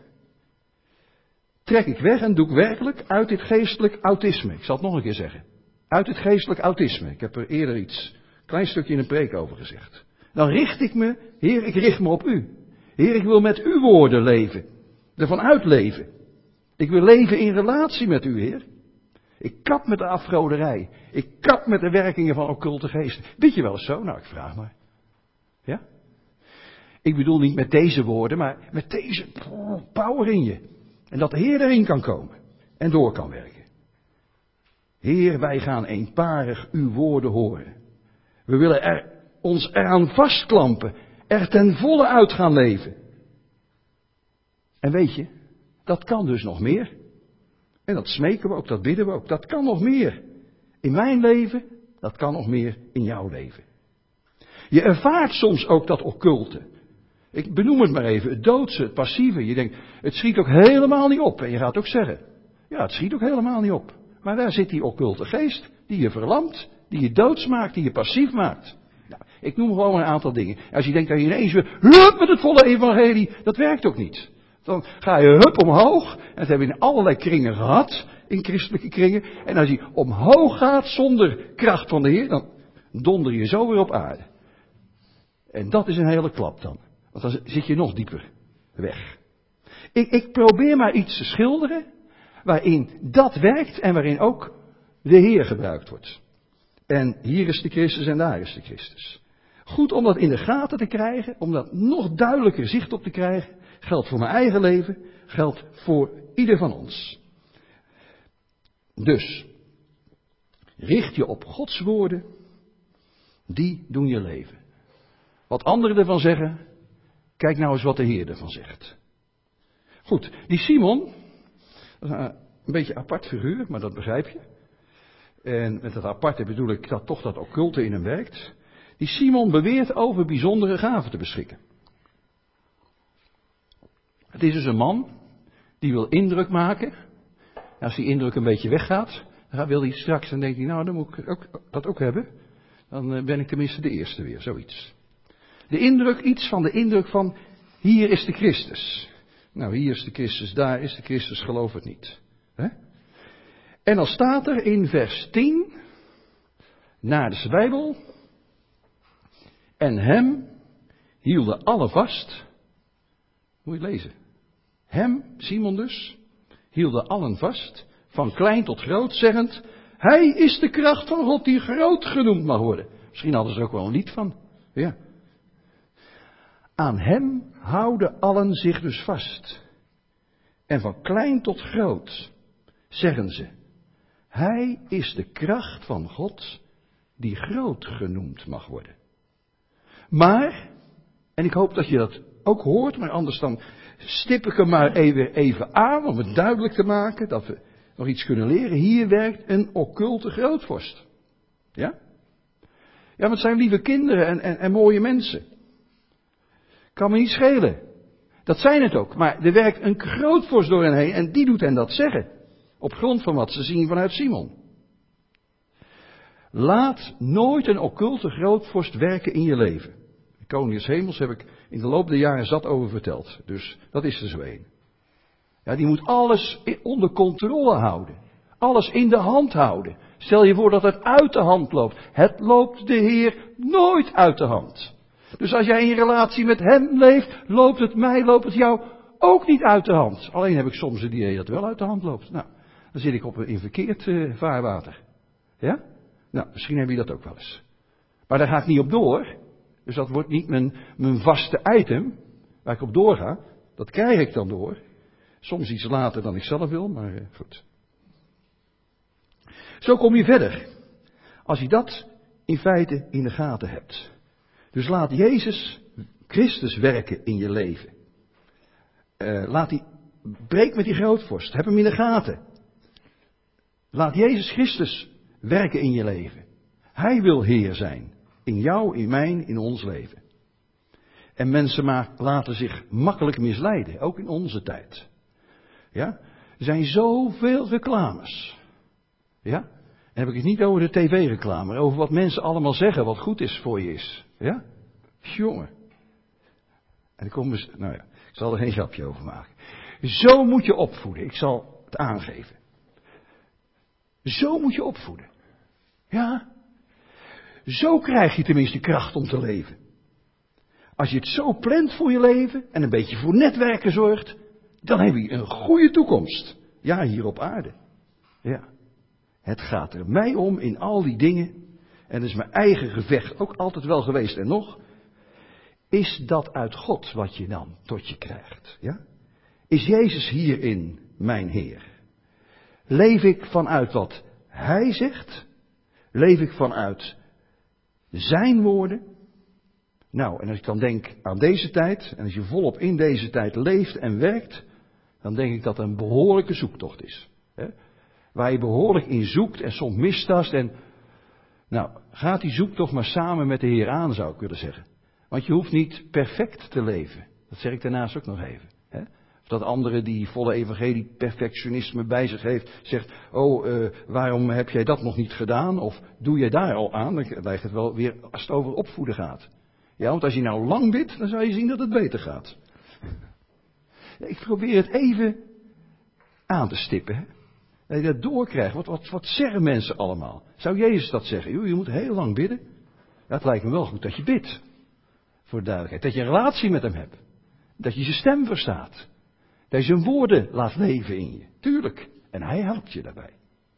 trek ik weg en doe ik werkelijk uit dit geestelijk autisme. Ik zal het nog een keer zeggen. Uit het geestelijk autisme. Ik heb er eerder iets, een klein stukje in een preek over gezegd. Dan richt ik me, Heer, ik richt me op u. Heer, ik wil met uw woorden leven. Ervan uitleven. Ik wil leven in relatie met u, Heer. Ik kap met de afgoderij. Ik kap met de werkingen van occulte geesten. Weet je wel eens zo? Nou, ik vraag maar. Ja? Ik bedoel niet met deze woorden, maar met deze power in je. En dat de Heer erin kan komen. En door kan werken. Heer, wij gaan eenparig uw woorden horen. We willen er, ons eraan vastklampen. Er ten volle uit gaan leven. En weet je, dat kan dus nog meer. En dat smeken we ook, dat bidden we ook. Dat kan nog meer. In mijn leven, dat kan nog meer in jouw leven. Je ervaart soms ook dat occulte. Ik benoem het maar even, het doodse, het passieve. Je denkt, het schiet ook helemaal niet op. En je gaat ook zeggen, ja, het schiet ook helemaal niet op. Maar daar zit die occulte geest, die je verlamt, die je doods maakt, die je passief maakt. Nou, ik noem gewoon een aantal dingen. Als je denkt dat je ineens weer, hup, met het volle evangelie, dat werkt ook niet. Dan ga je hup omhoog, en dat hebben we in allerlei kringen gehad, in christelijke kringen. En als je omhoog gaat zonder kracht van de Heer, dan donder je zo weer op aarde. En dat is een hele klap dan. Want dan zit je nog dieper weg. Ik, ik probeer maar iets te schilderen, waarin dat werkt en waarin ook de Heer gebruikt wordt. En hier is de Christus en daar is de Christus. Goed om dat in de gaten te krijgen, om dat nog duidelijker zicht op te krijgen. Geldt voor mijn eigen leven, geldt voor ieder van ons. Dus, richt je op Gods woorden, die doen je leven. Wat anderen ervan zeggen, kijk nou eens wat de Heer ervan zegt. Goed, die Simon, dat is een beetje een apart figuur, maar dat begrijp je. En met dat aparte bedoel ik dat toch dat occulte in hem werkt. Die Simon beweert over bijzondere gaven te beschikken. Het is dus een man die wil indruk maken. En als die indruk een beetje weggaat, Dan wil hij straks, dan denkt hij, nou, dan moet ik ook, dat ook hebben. Dan ben ik tenminste de eerste weer, zoiets. De indruk, iets van de indruk van, hier is de Christus. Nou, hier is de Christus, daar is de Christus, geloof het niet. Hè? En dan staat er in vers tien, na de Bijbel, en hem hielden alle vast. Moet je lezen. Hem, Simon dus, hielden allen vast, van klein tot groot, zeggend, hij is de kracht van God die groot genoemd mag worden. Misschien hadden ze er ook wel een lied van. Ja. Aan hem houden allen zich dus vast. En van klein tot groot zeggen ze, hij is de kracht van God die groot genoemd mag worden. Maar, en ik hoop dat je dat ook hoort, maar anders dan stip ik hem maar even, even aan om het duidelijk te maken dat we nog iets kunnen leren. Hier werkt een occulte grootvorst. Ja? Ja, maar het zijn lieve kinderen en, en, en mooie mensen. Kan me niet schelen. Dat zijn het ook. Maar er werkt een grootvorst door hen heen en die doet hen dat zeggen. Op grond van wat ze zien vanuit Simon. Laat nooit een occulte grootvorst werken in je leven. De Koning des Hemels heb ik in de loop der jaren zat over verteld. Dus dat is er zo een. Ja, die moet alles onder controle houden. Alles in de hand houden. Stel je voor dat het uit de hand loopt. Het loopt de Heer nooit uit de hand. Dus als jij in relatie met hem leeft, loopt het mij, loopt het jou ook niet uit de hand. Alleen heb ik soms het idee dat het wel uit de hand loopt. Nou, dan zit ik op een in verkeerd uh, vaarwater. Ja? Nou, misschien heb je dat ook wel eens. Maar daar ga ik niet op door. Dus dat wordt niet mijn, mijn vaste item, waar ik op doorga. Dat krijg ik dan door. Soms iets later dan ik zelf wil, maar uh, goed. Zo kom je verder. Als je dat in feite in de gaten hebt. Dus laat Jezus Christus werken in je leven. Uh, laat die, breek met die grootvorst. Heb hem in de gaten. Laat Jezus Christus werken in je leven. Hij wil Heer zijn. In jou, in mijn, in ons leven. En mensen maak, laten zich makkelijk misleiden. Ook in onze tijd. Ja? Er zijn zoveel reclames. Ja? Dan heb ik het niet over de tv-reclame, maar over wat mensen allemaal zeggen wat goed is voor je is. Ja? Jongen. En dan komen ze, nou ja, ik zal er geen grapje over maken. Zo moet je opvoeden. Ik zal het aangeven. Zo moet je opvoeden. Ja. Zo krijg je tenminste kracht om te leven. Als je het zo plant voor je leven en een beetje voor netwerken zorgt, dan heb je een goede toekomst. Ja, hier op aarde. Ja. Het gaat er mij om in al die dingen, en dat is mijn eigen gevecht ook altijd wel geweest en nog, is dat uit God wat je dan tot je krijgt. Ja? Is Jezus hierin mijn Heer? Leef ik vanuit wat Hij zegt? Leef ik vanuit Zijn woorden? Nou, en als ik dan denk aan deze tijd, en als je volop in deze tijd leeft en werkt, dan denk ik dat het een behoorlijke zoektocht is. Hè? Waar je behoorlijk in zoekt en soms mistast en, nou, gaat die zoektocht maar samen met de Heer aan, zou ik willen zeggen. Want je hoeft niet perfect te leven. Dat zeg ik daarnaast ook nog even. Hè? Of dat andere die volle evangelie perfectionisme bij zich heeft, zegt, oh, uh, waarom heb jij dat nog niet gedaan? Of doe jij daar al aan? Dan lijkt het wel weer als het over opvoeden gaat. Ja, want als je nou lang bidt, dan zou je zien dat het beter gaat. Ik probeer het even aan te stippen. Hè? Dat je dat doorkrijgt. Wat, wat, wat zeggen mensen allemaal? Zou Jezus dat zeggen? Joh, je moet heel lang bidden. Ja, het lijkt me wel goed dat je bidt. Voor de duidelijkheid. Dat je een relatie met hem hebt. Dat je zijn stem verstaat. Dat je zijn woorden laat leven in je. Tuurlijk. En hij helpt je daarbij.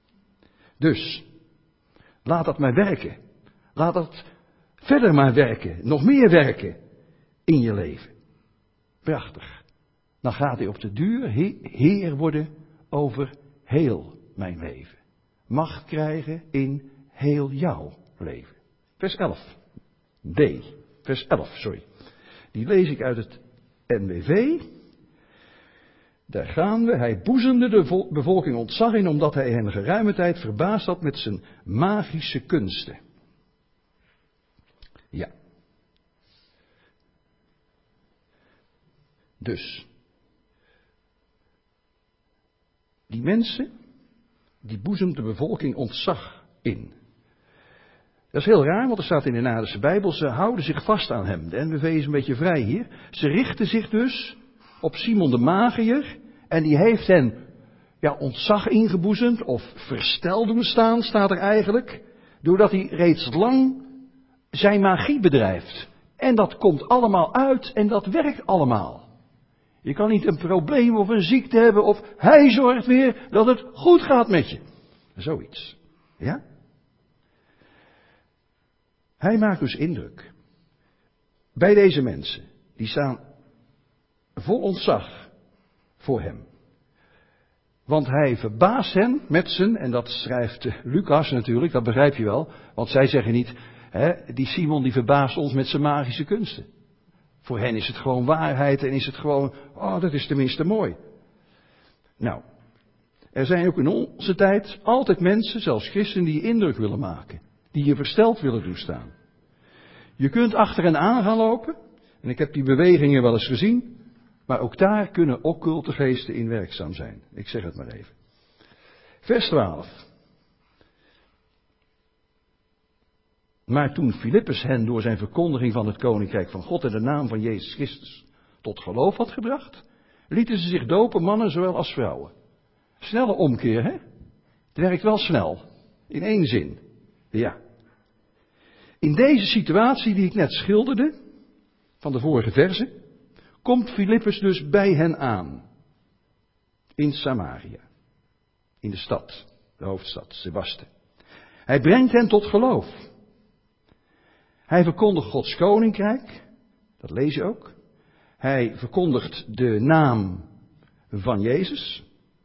Dus, laat dat maar werken. Laat dat verder maar werken. Nog meer werken in je leven. Prachtig. Dan gaat hij op de duur Heer worden over heel mijn leven. Macht krijgen in heel jouw leven. Vers elf. D. Vers elf, sorry. Die lees ik uit het N B V. Daar gaan we. Hij boezemde de bevolking ontzag in, omdat hij hen geruime tijd verbaasd had met zijn magische kunsten. Ja. Dus. Die mensen, die boezemt de bevolking ontzag in. Dat is heel raar, want er staat in de Naardense Bijbel, ze houden zich vast aan hem. De N B V is een beetje vrij hier. Ze richten zich dus op Simon de Magiër en die heeft hen ja, ontzag ingeboezemd of versteld doen staan, staat er eigenlijk, doordat hij reeds lang zijn magie bedrijft. En dat komt allemaal uit en dat werkt allemaal. Je kan niet een probleem of een ziekte hebben of hij zorgt weer dat het goed gaat met je. Zoiets. Ja? Hij maakt dus indruk. Bij deze mensen. Die staan vol ontzag voor hem. Want hij verbaast hen met zijn, en dat schrijft Lucas natuurlijk, dat begrijp je wel. Want zij zeggen niet, hè, die Simon die verbaast ons met zijn magische kunsten. Voor hen is het gewoon waarheid en is het gewoon, oh dat is tenminste mooi. Nou, er zijn ook in onze tijd altijd mensen, zelfs christenen, die je indruk willen maken. Die je versteld willen doen staan. Je kunt achter hen aan gaan lopen. En ik heb die bewegingen wel eens gezien. Maar ook daar kunnen occulte geesten in werkzaam zijn. Ik zeg het maar even. Vers twaalf. Maar toen Filippus hen door zijn verkondiging van het koninkrijk van God en de naam van Jezus Christus tot geloof had gebracht, lieten ze zich dopen, mannen zowel als vrouwen. Snelle omkeer, hè? Het werkt wel snel. In één zin. Ja. In deze situatie die ik net schilderde, van de vorige verse, komt Filippus dus bij hen aan. In Samaria. In de stad, de hoofdstad, Sebaste. Hij brengt hen tot geloof. Hij verkondigt Gods koninkrijk, dat lees je ook. Hij verkondigt de naam van Jezus.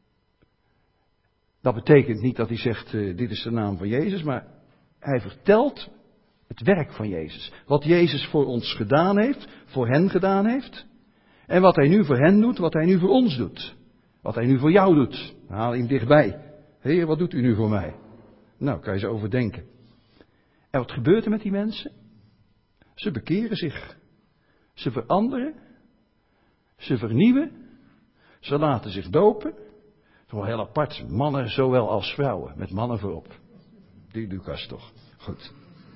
Dat betekent niet dat hij zegt, uh, dit is de naam van Jezus, maar hij vertelt het werk van Jezus. Wat Jezus voor ons gedaan heeft, voor hen gedaan heeft. En wat hij nu voor hen doet, wat hij nu voor ons doet. Wat hij nu voor jou doet. Haal hem dichtbij. Heer, wat doet u nu voor mij? Nou, kan je zo overdenken. En wat gebeurt er met die mensen? Ze bekeren zich. Ze veranderen. Ze vernieuwen. Ze laten zich dopen. Het is wel heel apart. Mannen zowel als vrouwen. Met mannen voorop. Die Lucas toch. Goed.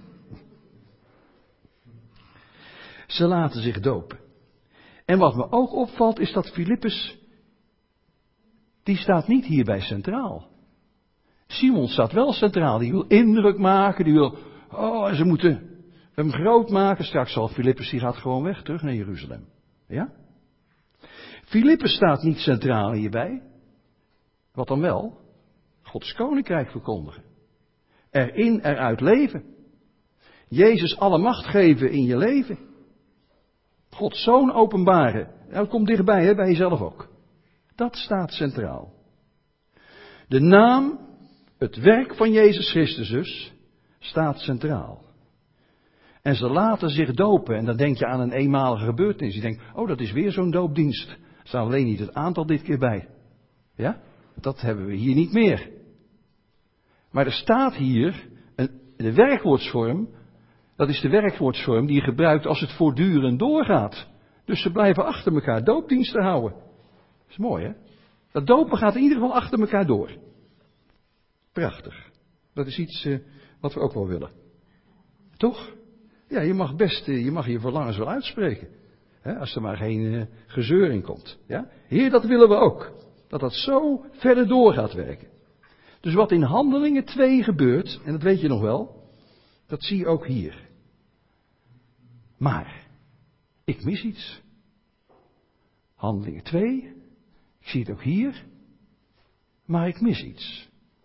Ze laten zich dopen. En wat me ook opvalt is dat Filippus, die staat niet hierbij centraal. Simon staat wel centraal. Die wil indruk maken. Die wil, oh, ze moeten hem groot maken. Straks zal Filippus, die gaat gewoon weg, terug naar Jeruzalem. Ja? Filippus staat niet centraal hierbij. Wat dan wel? Gods koninkrijk verkondigen. Erin, eruit leven. Jezus alle macht geven in je leven. Gods zoon openbaren. Dat komt dichtbij, hè, bij jezelf ook. Dat staat centraal. De naam, het werk van Jezus Christus dus, staat centraal. En ze laten zich dopen. En dan denk je aan een eenmalige gebeurtenis. Je denkt, oh, dat is weer zo'n doopdienst. Er staat alleen niet het aantal dit keer bij. Ja? Dat hebben we hier niet meer. Maar er staat hier, een, de werkwoordsvorm, dat is de werkwoordsvorm die je gebruikt als het voortdurend doorgaat. Dus ze blijven achter elkaar doopdiensten houden. Dat is mooi, hè? Dat dopen gaat in ieder geval achter elkaar door. Prachtig. Dat is iets uh, wat we ook wel willen. Toch? Ja, je mag best, uh, je mag je verlangens wel uitspreken. Hè, als er maar geen uh, gezeur in komt. Ja? Heer, dat willen we ook. Dat dat zo verder door gaat werken. Dus wat in Handelingen twee gebeurt, en dat weet je nog wel, dat zie je ook hier. Maar, ik mis iets. Handelingen twee, ik zie het ook hier, maar ik mis iets.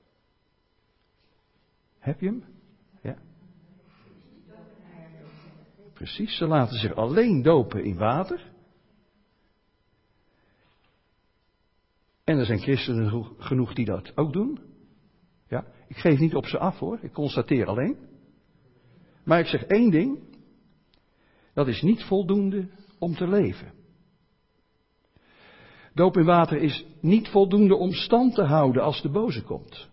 Heb je hem? Ja. Precies, ze laten zich alleen dopen in water. En er zijn christenen genoeg die dat ook doen. Ja, ik geef niet op ze af hoor, ik constateer alleen. Maar ik zeg één ding, dat is niet voldoende om te leven. Doop in water is niet voldoende om stand te houden als de boze komt.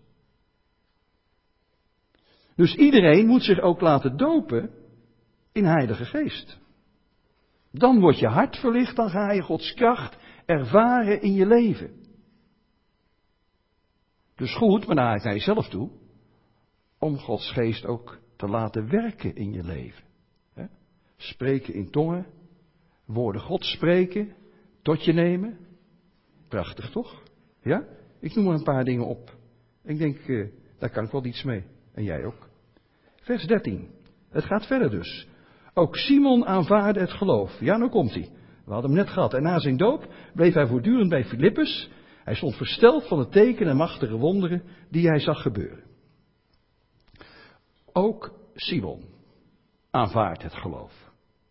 Dus iedereen moet zich ook laten dopen in Heilige Geest. Dan wordt je hart verlicht, dan ga je Gods kracht ervaren in je leven. Dus goed, maar naar naar jezelf toe, om Gods geest ook te laten werken in je leven. He? Spreken in tongen, woorden God spreken, tot je nemen. Prachtig toch? Ja? Ik noem er een paar dingen op. Ik denk, uh, daar kan ik wel iets mee. En jij ook. Vers dertien. Het gaat verder dus. Ook Simon aanvaarde het geloof. Ja, nou komt hij. We hadden hem net gehad. En na zijn doop bleef hij voortdurend bij Filippus. Hij stond versteld van de tekenen en machtige wonderen die hij zag gebeuren. Ook Simon aanvaardt het geloof.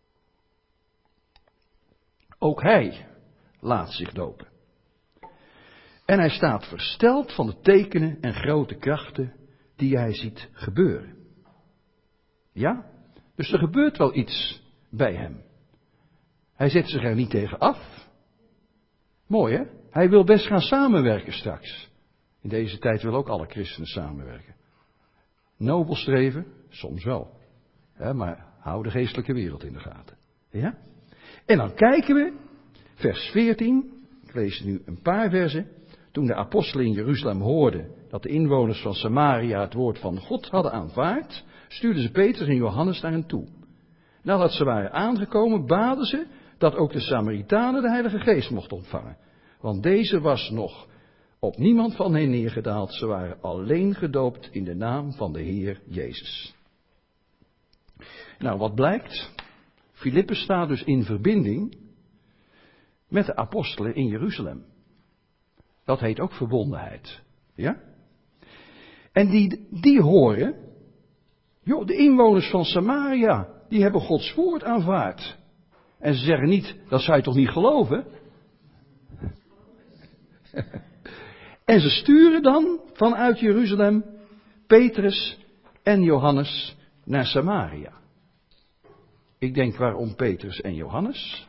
Ook hij laat zich dopen. En hij staat versteld van de tekenen en grote krachten die hij ziet gebeuren. Ja, dus er gebeurt wel iets bij hem. Hij zet zich er niet tegen af. Mooi hè? Hij wil best gaan samenwerken straks. In deze tijd willen ook alle christenen samenwerken. Nobel streven, soms wel. Ja, maar hou de geestelijke wereld in de gaten. Ja? En dan kijken we, vers veertien, ik lees nu een paar versen. Toen de apostelen in Jeruzalem hoorden dat de inwoners van Samaria het woord van God hadden aanvaard, stuurden ze Petrus en Johannes naar hen toe. Nadat ze waren aangekomen, baden ze dat ook de Samaritanen de Heilige Geest mochten ontvangen. Want deze was nog op niemand van hen neergedaald, ze waren alleen gedoopt in de naam van de Heer Jezus. Nou, wat blijkt? Filippus staat dus in verbinding met de apostelen in Jeruzalem. Dat heet ook verbondenheid. Ja? En die, die horen, joh, de inwoners van Samaria, die hebben Gods woord aanvaard. En ze zeggen niet, dat zou je toch niet geloven? En ze sturen dan vanuit Jeruzalem Petrus en Johannes naar Samaria. Ik denk, waarom Petrus en Johannes?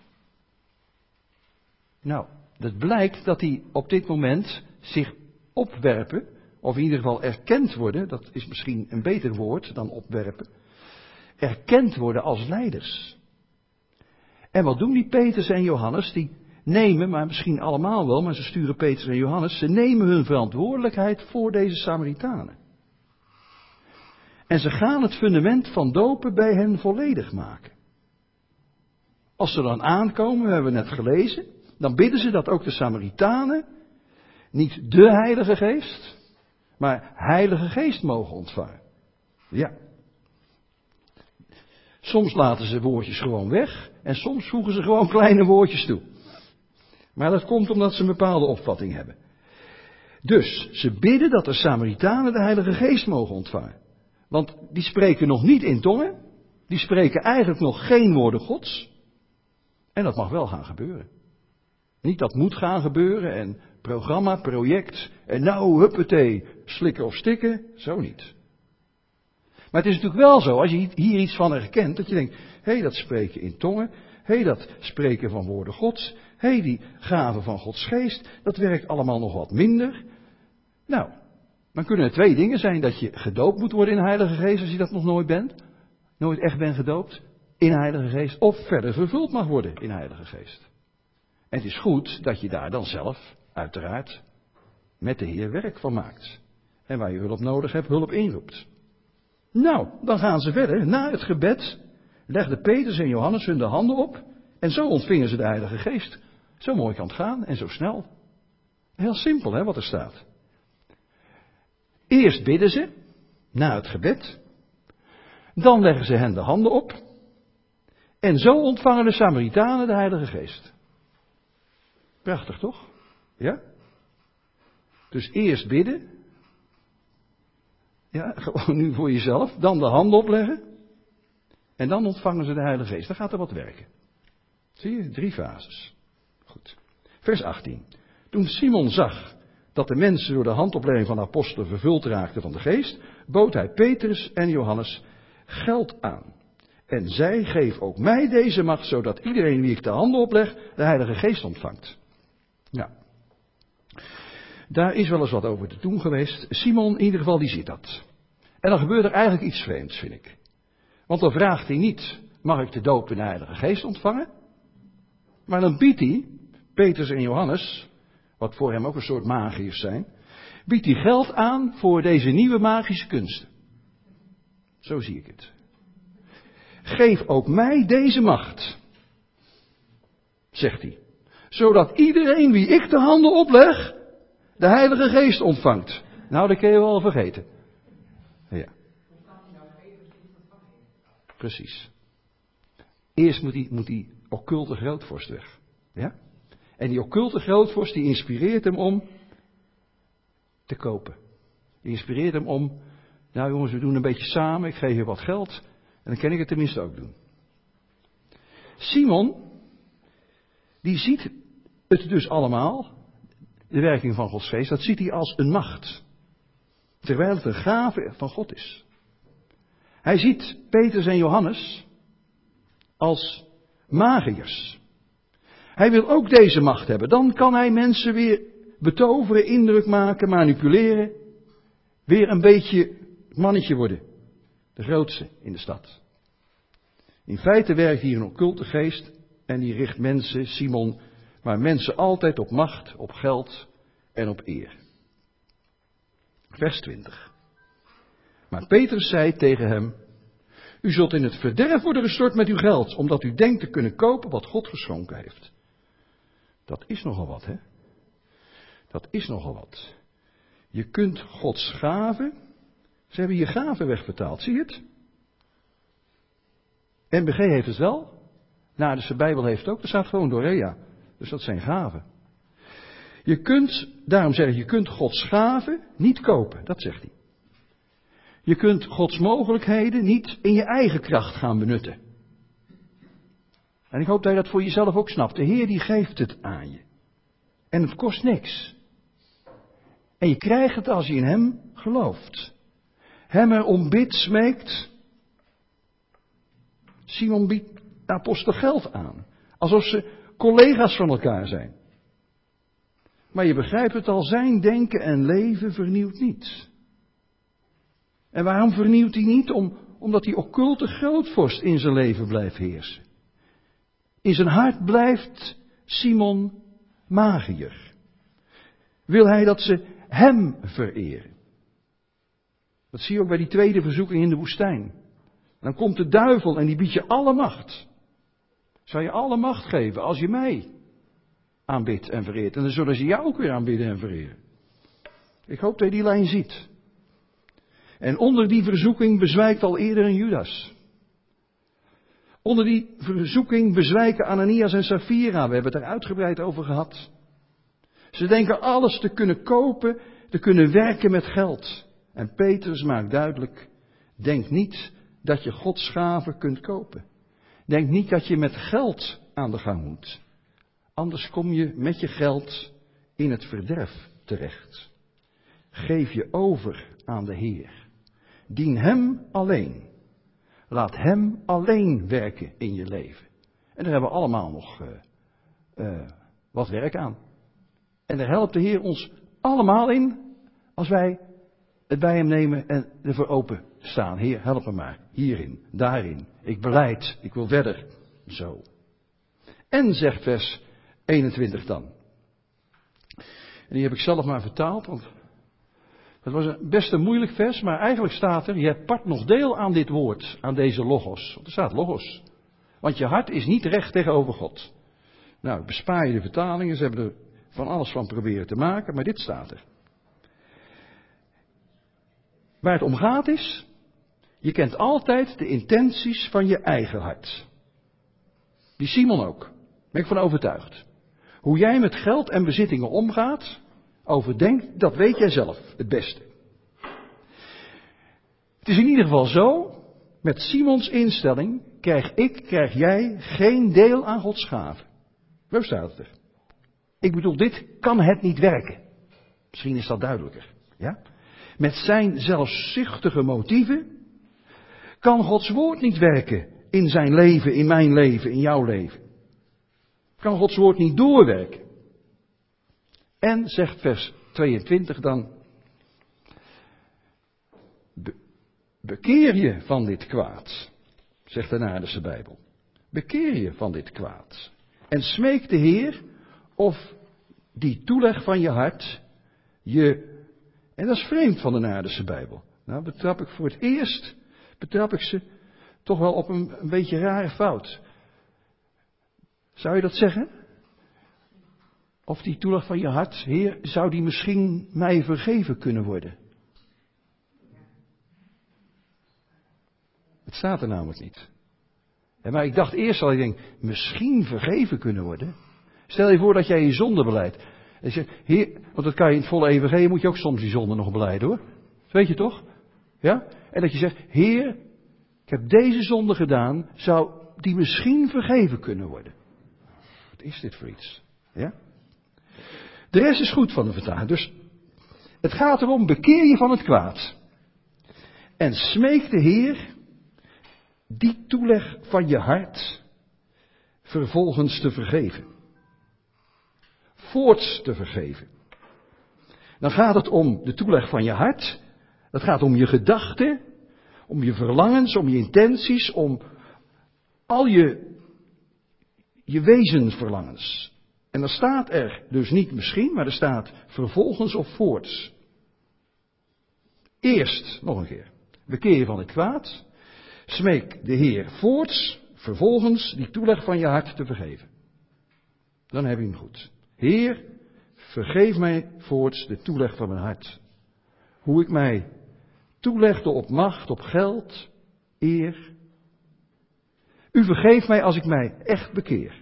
Nou, het blijkt dat die op dit moment zich opwerpen, of in ieder geval erkend worden, dat is misschien een beter woord dan opwerpen, erkend worden als leiders. En wat doen die Petrus en Johannes? Die nemen, maar misschien allemaal wel, maar ze sturen Petrus en Johannes, ze nemen hun verantwoordelijkheid voor deze Samaritanen. En ze gaan het fundament van dopen bij hen volledig maken. Als ze dan aankomen, we hebben net gelezen, dan bidden ze dat ook de Samaritanen niet de Heilige Geest, maar Heilige Geest mogen ontvangen. Ja. Soms laten ze woordjes gewoon weg en soms voegen ze gewoon kleine woordjes toe. Maar dat komt omdat ze een bepaalde opvatting hebben. Dus ze bidden dat de Samaritanen de Heilige Geest mogen ontvangen. Want die spreken nog niet in tongen, die spreken eigenlijk nog geen woorden Gods. En dat mag wel gaan gebeuren. Niet dat moet gaan gebeuren en programma, project en nou huppatee, slikken of stikken, zo niet. Maar het is natuurlijk wel zo, als je hier iets van herkent, dat je denkt, hé, hey, dat spreken in tongen, hé, hey, dat spreken van woorden Gods, hé, hey, die gaven van Gods geest, dat werkt allemaal nog wat minder. Nou, dan kunnen er twee dingen zijn, dat je gedoopt moet worden in de Heilige Geest, als je dat nog nooit bent, nooit echt bent gedoopt in de Heilige Geest, of verder vervuld mag worden in de Heilige Geest. En het is goed dat je daar dan zelf, uiteraard, met de Heer werk van maakt. En waar je hulp nodig hebt, hulp inroept. Nou, dan gaan ze verder. Na het gebed legden Petrus en Johannes hun de handen op. En zo ontvingen ze de Heilige Geest. Zo mooi kan het gaan en zo snel. Heel simpel, hè, wat er staat. Eerst bidden ze, na het gebed. Dan leggen ze hen de handen op. En zo ontvangen de Samaritanen de Heilige Geest. Prachtig, toch? Ja? Dus eerst bidden. Ja, gewoon nu voor jezelf. Dan de handen opleggen. En dan ontvangen ze de Heilige Geest. Dan gaat er wat werken. Zie je? Drie fases. Goed. Vers achttien. Toen Simon zag dat de mensen door de handoplegging van de apostelen vervuld raakten van de Geest, bood hij Petrus en Johannes geld aan. En zij, geef ook mij deze macht, zodat iedereen wie ik de handen opleg, de Heilige Geest ontvangt. Ja. Daar is wel eens wat over te doen geweest. Simon in ieder geval, die ziet dat. En dan gebeurt er eigenlijk iets vreemds, vind ik. Want dan vraagt hij niet, mag ik de doop in de Heilige Geest ontvangen? Maar dan biedt hij, Petrus en Johannes, wat voor hem ook een soort magiërs zijn, Biedt hij geld aan voor deze nieuwe magische kunsten. Zo zie ik het. Geef ook mij deze macht, zegt hij. Zodat iedereen wie ik de handen opleg, de Heilige Geest ontvangt. Nou, dat kun je wel vergeten. Ja. Precies. Eerst moet die, moet die occulte grootvorst weg. Ja? En die occulte grootvorst die inspireert hem om te kopen. Die inspireert hem om, nou jongens, we doen een beetje samen, ik geef je wat geld en dan kan ik het tenminste ook doen. Simon, die ziet het dus allemaal, de werking van Gods Geest, dat ziet hij als een macht. Terwijl het een gave van God is. Hij ziet Petrus en Johannes als magiërs. Hij wil ook deze macht hebben. Dan kan hij mensen weer betoveren, indruk maken, manipuleren. Weer een beetje mannetje worden. De grootste in de stad. In feite werkt hier een occulte geest en die richt mensen, Simon, maar mensen altijd op macht, op geld en op eer. Vers twintig. Maar Petrus zei tegen hem: u zult in het verderf worden gestort met uw geld, omdat u denkt te kunnen kopen wat God geschonken heeft. Dat is nogal wat, hè? Dat is nogal wat. Je kunt Gods gave, ze hebben je gave wegvertaald, zie je het? N B G heeft het wel. Nou, dus de Bijbel heeft het ook, er staat gewoon Dorea. Dus dat zijn gaven. Je kunt, daarom zeg ik, je kunt Gods gave niet kopen, dat zegt hij. Je kunt Gods mogelijkheden niet in je eigen kracht gaan benutten. En ik hoop dat je dat voor jezelf ook snapt. De Heer die geeft het aan je. En het kost niks. En je krijgt het als je in Hem gelooft. Hem erom bidt, smeekt. Simon biedt de apostel geld aan. Alsof ze collega's van elkaar zijn. Maar je begrijpt het al, zijn denken en leven vernieuwt niet. En waarom vernieuwt hij niet? Om, omdat die occulte grootvorst in zijn leven blijft heersen. In zijn hart blijft Simon magiër. Wil hij dat ze hem vereren. Dat zie je ook bij die tweede verzoeking in de woestijn. Dan komt de duivel en die biedt je alle macht. Zal je alle macht geven als je mij aanbidt en vereert. En dan zullen ze jou ook weer aanbidden en vereren. Ik hoop dat je die lijn ziet. En onder die verzoeking bezwijkt al eerder een Judas. Onder die verzoeking bezwijken Ananias en Safira. We hebben het er uitgebreid over gehad. Ze denken alles te kunnen kopen, te kunnen werken met geld. En Petrus maakt duidelijk, denk niet dat je Gods gave kunt kopen. Denk niet dat je met geld aan de gang moet. Anders kom je met je geld in het verderf terecht. Geef je over aan de Heer. Dien Hem alleen. Laat Hem alleen werken in je leven. En daar hebben we allemaal nog uh, uh, wat werk aan. En daar helpt de Heer ons allemaal in als wij het bij Hem nemen en ervoor open staan. Heer, help me maar. Hierin, daarin. Ik beleid, ik wil verder. Zo. En zegt vers eenentwintig dan. En die heb ik zelf maar vertaald, want het was een best een moeilijk vers, maar eigenlijk staat er, je hebt part nog deel aan dit woord, aan deze logos. Want er staat logos. Want je hart is niet recht tegenover God. Nou, ik bespaar je de vertalingen, ze hebben er van alles van proberen te maken, maar dit staat er. Waar het om gaat is, je kent altijd de intenties van je eigen hart. Die Simon ook, ben ik van overtuigd. Hoe jij met geld en bezittingen omgaat, overdenkt, dat weet jij zelf het beste. Het is in ieder geval zo, met Simons instelling krijg ik, krijg jij geen deel aan Gods gave. Waar staat het er? Ik bedoel, dit kan het niet werken. Misschien is dat duidelijker. Ja? Met zijn zelfzuchtige motieven kan Gods woord niet werken in zijn leven, in mijn leven, in jouw leven. Kan Gods woord niet doorwerken. En, zegt vers tweeëntwintig dan, be, bekeer je van dit kwaad, zegt de Naardense Bijbel. Bekeer je van dit kwaad. En smeek de Heer of die toeleg van je hart je En dat is vreemd van de Naardense Bijbel. Nou betrap ik voor het eerst, betrap ik ze toch wel op een, een beetje rare fout. Zou je dat zeggen? Of die toeleg van je hart, Heer, zou die misschien mij vergeven kunnen worden? Het staat er namelijk niet. En maar ik dacht eerst al, ik denk, misschien vergeven kunnen worden. Stel je voor dat jij je zonde beleidt. En je zegt, Heer, want dat kan je in het volle evangelie, moet je ook soms die zonde nog belijden hoor. Dat weet je toch? Ja? En dat je zegt, Heer, ik heb deze zonde gedaan, zou die misschien vergeven kunnen worden? Wat is dit voor iets? Ja? De rest is goed van de vertaling. Dus het gaat erom, bekeer je van het kwaad. En smeek de Heer die toeleg van je hart vervolgens te vergeven. Voorts te vergeven. Dan gaat het om de toeleg van je hart. Dat gaat om je gedachten, om je verlangens, om je intenties, om al je, je wezenverlangens. En dan staat er dus niet misschien, maar er staat vervolgens of voorts. Eerst, nog een keer, bekeer je van het kwaad. Smeek de Heer voorts, vervolgens die toeleg van je hart te vergeven. Dan heb je hem goed. Heer, vergeef mij voorts de toeleg van mijn hart. Hoe ik mij toelegde op macht, op geld, eer. U vergeeft mij als ik mij echt bekeer.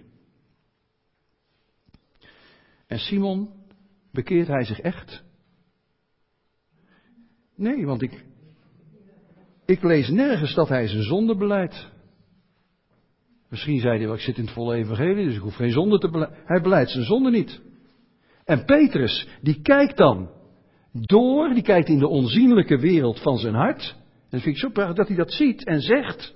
En Simon, bekeert hij zich echt? Nee, want ik, ik lees nergens dat hij zijn zonde beleidt. Misschien zei hij wel, ik zit in het volle evangelie, dus ik hoef geen zonde te beleiden. Hij beleidt zijn zonde niet. En Petrus, die kijkt dan door, die kijkt in de onzienlijke wereld van zijn hart. En dat vind ik zo prachtig dat hij dat ziet en zegt.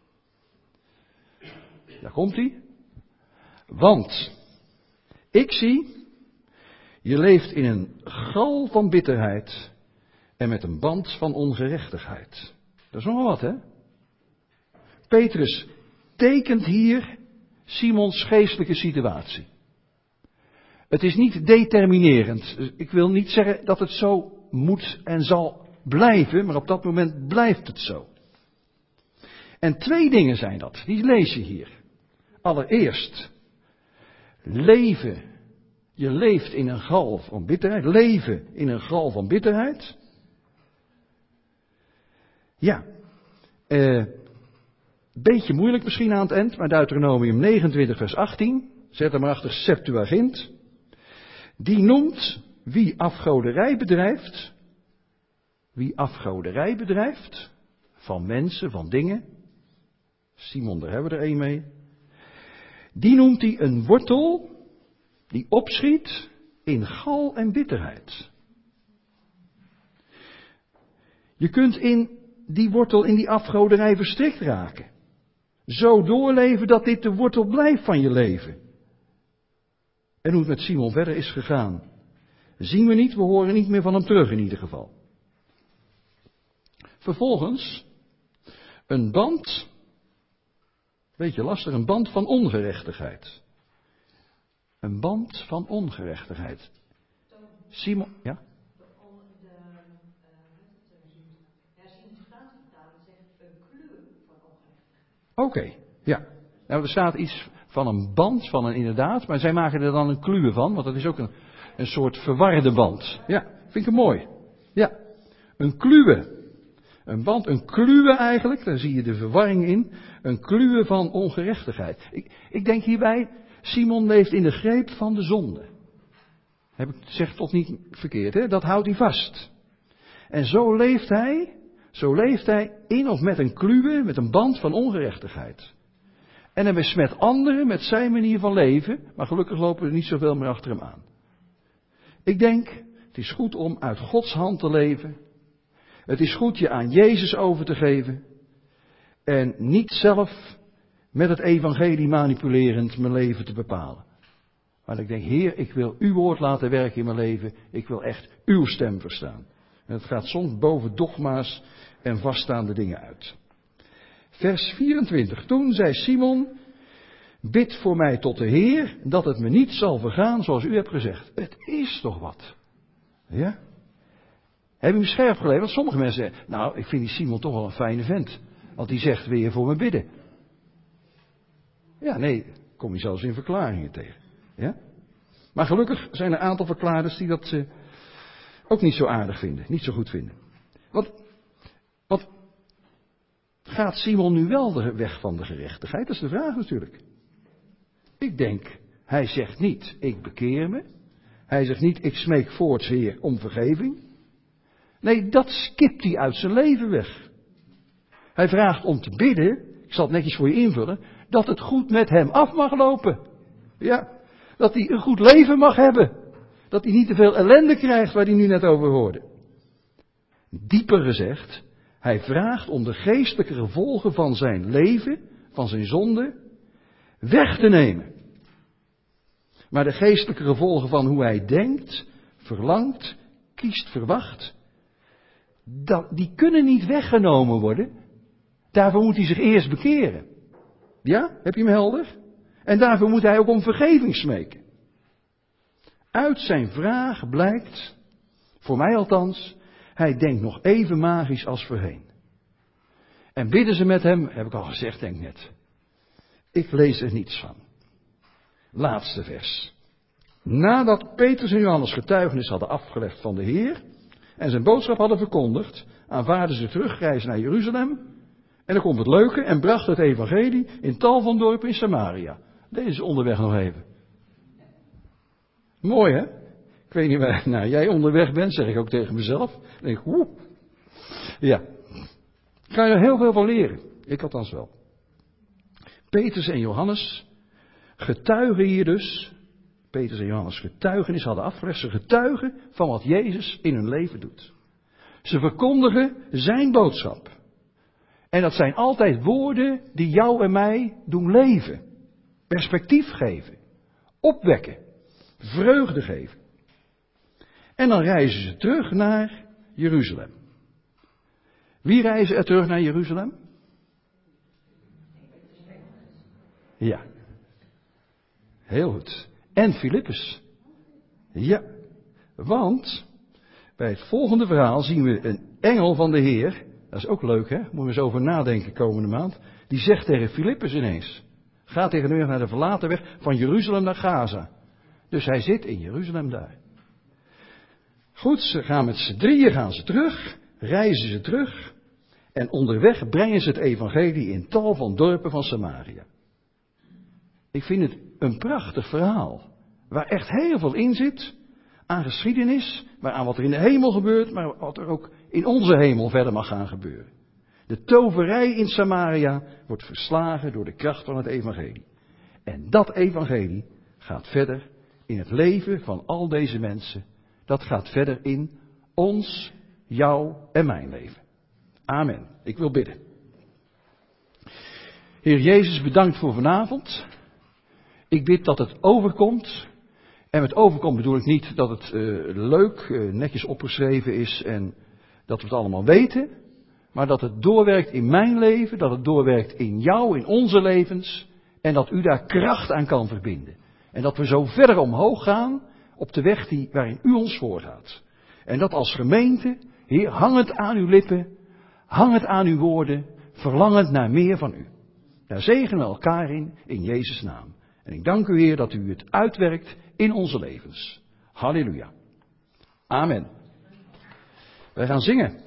Daar komt hij. Want ik zie, je leeft in een gal van bitterheid en met een band van ongerechtigheid. Dat is nogal wat, hè? Petrus tekent hier Simons geestelijke situatie. Het is niet determinerend. Ik wil niet zeggen dat het zo moet en zal blijven, maar op dat moment blijft het zo. En twee dingen zijn dat, die lees je hier. Allereerst, leven. Je leeft in een gal van bitterheid. Leven in een gal van bitterheid. Ja, eh, beetje moeilijk misschien aan het eind, maar Deuteronomium negenentwintig vers achttien, zet er maar achter Septuagint. Die noemt wie afgoderij bedrijft, wie afgoderij bedrijft, van mensen, van dingen. Simon, daar hebben we er één mee. Die noemt hij een wortel die opschiet in gal en bitterheid. Je kunt in die wortel, in die afgoderij verstrikt raken. Zo doorleven dat dit de wortel blijft van je leven. En hoe het met Simon verder is gegaan, zien we niet, we horen niet meer van hem terug in ieder geval. Vervolgens, een band, beetje lastig, een band van ongerechtigheid. Een band van ongerechtigheid. Simon, ja? Oké, okay, ja. Nou, er staat iets van een band, van een inderdaad, maar zij maken er dan een kluwe van, want dat is ook een, een soort verwarde band. Ja, vind ik het mooi. Ja, een kluwe. Een band, een kluwe eigenlijk, daar zie je de verwarring in. Een kluwe van ongerechtigheid. Ik, ik denk hierbij, Simon leeft in de greep van de zonde. Heb ik zeg toch niet verkeerd, hè? Dat houdt hij vast. En zo leeft hij, zo leeft hij in of met een kluwe, met een band van ongerechtigheid. En hij besmet anderen met zijn manier van leven, maar gelukkig lopen er niet zoveel meer achter hem aan. Ik denk, het is goed om uit Gods hand te leven. Het is goed je aan Jezus over te geven. En niet zelf met het evangelie manipulerend mijn leven te bepalen. Maar ik denk, Heer, ik wil uw woord laten werken in mijn leven. Ik wil echt uw stem verstaan. En het gaat soms boven dogma's en vaststaande dingen uit. Vers vierentwintig. Toen zei Simon, bid voor mij tot de Heer, dat het me niet zal vergaan zoals u hebt gezegd. Het is toch wat. Ja? Heb je hem scherp gelezen? Want sommige mensen zeggen, nou, ik vind die Simon toch wel een fijne vent. Want die zegt, wil je voor me bidden? Ja, nee, kom je zelfs in verklaringen tegen. Ja? Maar gelukkig zijn er een aantal verklaarders die dat uh, ook niet zo aardig vinden. Niet zo goed vinden. Want, want gaat Simon nu wel de weg van de gerechtigheid? Dat is de vraag natuurlijk. Ik denk, hij zegt niet, ik bekeer me. Hij zegt niet, ik smeek voorts Heer om vergeving. Nee, dat skipt hij uit zijn leven weg. Hij vraagt om te bidden, ik zal het netjes voor je invullen, dat het goed met hem af mag lopen. Ja, dat hij een goed leven mag hebben. Dat hij niet te veel ellende krijgt waar hij nu net over hoorde. Dieper gezegd, hij vraagt om de geestelijke gevolgen van zijn leven, van zijn zonde, weg te nemen. Maar de geestelijke gevolgen van hoe hij denkt, verlangt, kiest, verwacht, dat, die kunnen niet weggenomen worden. Daarvoor moet hij zich eerst bekeren. Ja, heb je hem helder? En daarvoor moet hij ook om vergeving smeken. Uit zijn vraag blijkt, voor mij althans, hij denkt nog even magisch als voorheen. En bidden ze met hem, heb ik al gezegd, denk net. Ik lees er niets van. Laatste vers. Nadat Petrus en Johannes getuigenis hadden afgelegd van de Heer en zijn boodschap hadden verkondigd, aanvaarden ze terugreizen naar Jeruzalem. En dan komt het leuke en bracht het evangelie in tal van dorpen in Samaria. Deze onderweg nog even. Mooi hè? Ik weet niet waar nou, jij onderweg bent, zeg ik ook tegen mezelf. Dan denk ik, woe. Ja. Ik ga er heel veel van leren. Ik althans wel. Petrus en Johannes getuigen hier dus. Petrus en Johannes getuigenis hadden afgelegd. Ze getuigen van wat Jezus in hun leven doet. Ze verkondigen zijn boodschap. En dat zijn altijd woorden die jou en mij doen leven. Perspectief geven. Opwekken. Vreugde geven. En dan reizen ze terug naar Jeruzalem. Wie reizen er terug naar Jeruzalem? Ja. Heel goed. En Filippus. Ja. Want bij het volgende verhaal zien we een engel van de Heer. Dat is ook leuk hè. Moeten we eens over nadenken komende maand. Die zegt tegen Filippus ineens. Ga tegen de weg naar de verlaten weg van Jeruzalem naar Gaza. Dus hij zit in Jeruzalem daar. Goed, ze gaan met z'n drieën gaan ze terug. Reizen ze terug. En onderweg brengen ze het evangelie in tal van dorpen van Samaria. Ik vind het een prachtig verhaal. Waar echt heel veel in zit. Aan geschiedenis. Maar aan wat er in de hemel gebeurt. Maar wat er ook in onze hemel verder mag gaan gebeuren. De toverij in Samaria wordt verslagen door de kracht van het evangelie. En dat evangelie gaat verder in het leven van al deze mensen. Dat gaat verder in ons, jou en mijn leven. Amen. Ik wil bidden. Heer Jezus, bedankt voor vanavond. Ik bid dat het overkomt. En met overkomt bedoel ik niet dat het uh, leuk, uh, netjes opgeschreven is en dat we het allemaal weten. Maar dat het doorwerkt in mijn leven, dat het doorwerkt in jou, in onze levens. En dat u daar kracht aan kan verbinden. En dat we zo verder omhoog gaan op de weg die, waarin u ons voorgaat. En dat als gemeente, Heer, hangend aan uw lippen, hangend aan uw woorden, verlangend naar meer van u. Daar zegenen we elkaar in, in Jezus' naam. En ik dank u, Heer, dat u het uitwerkt in onze levens. Halleluja. Amen. Wij gaan zingen.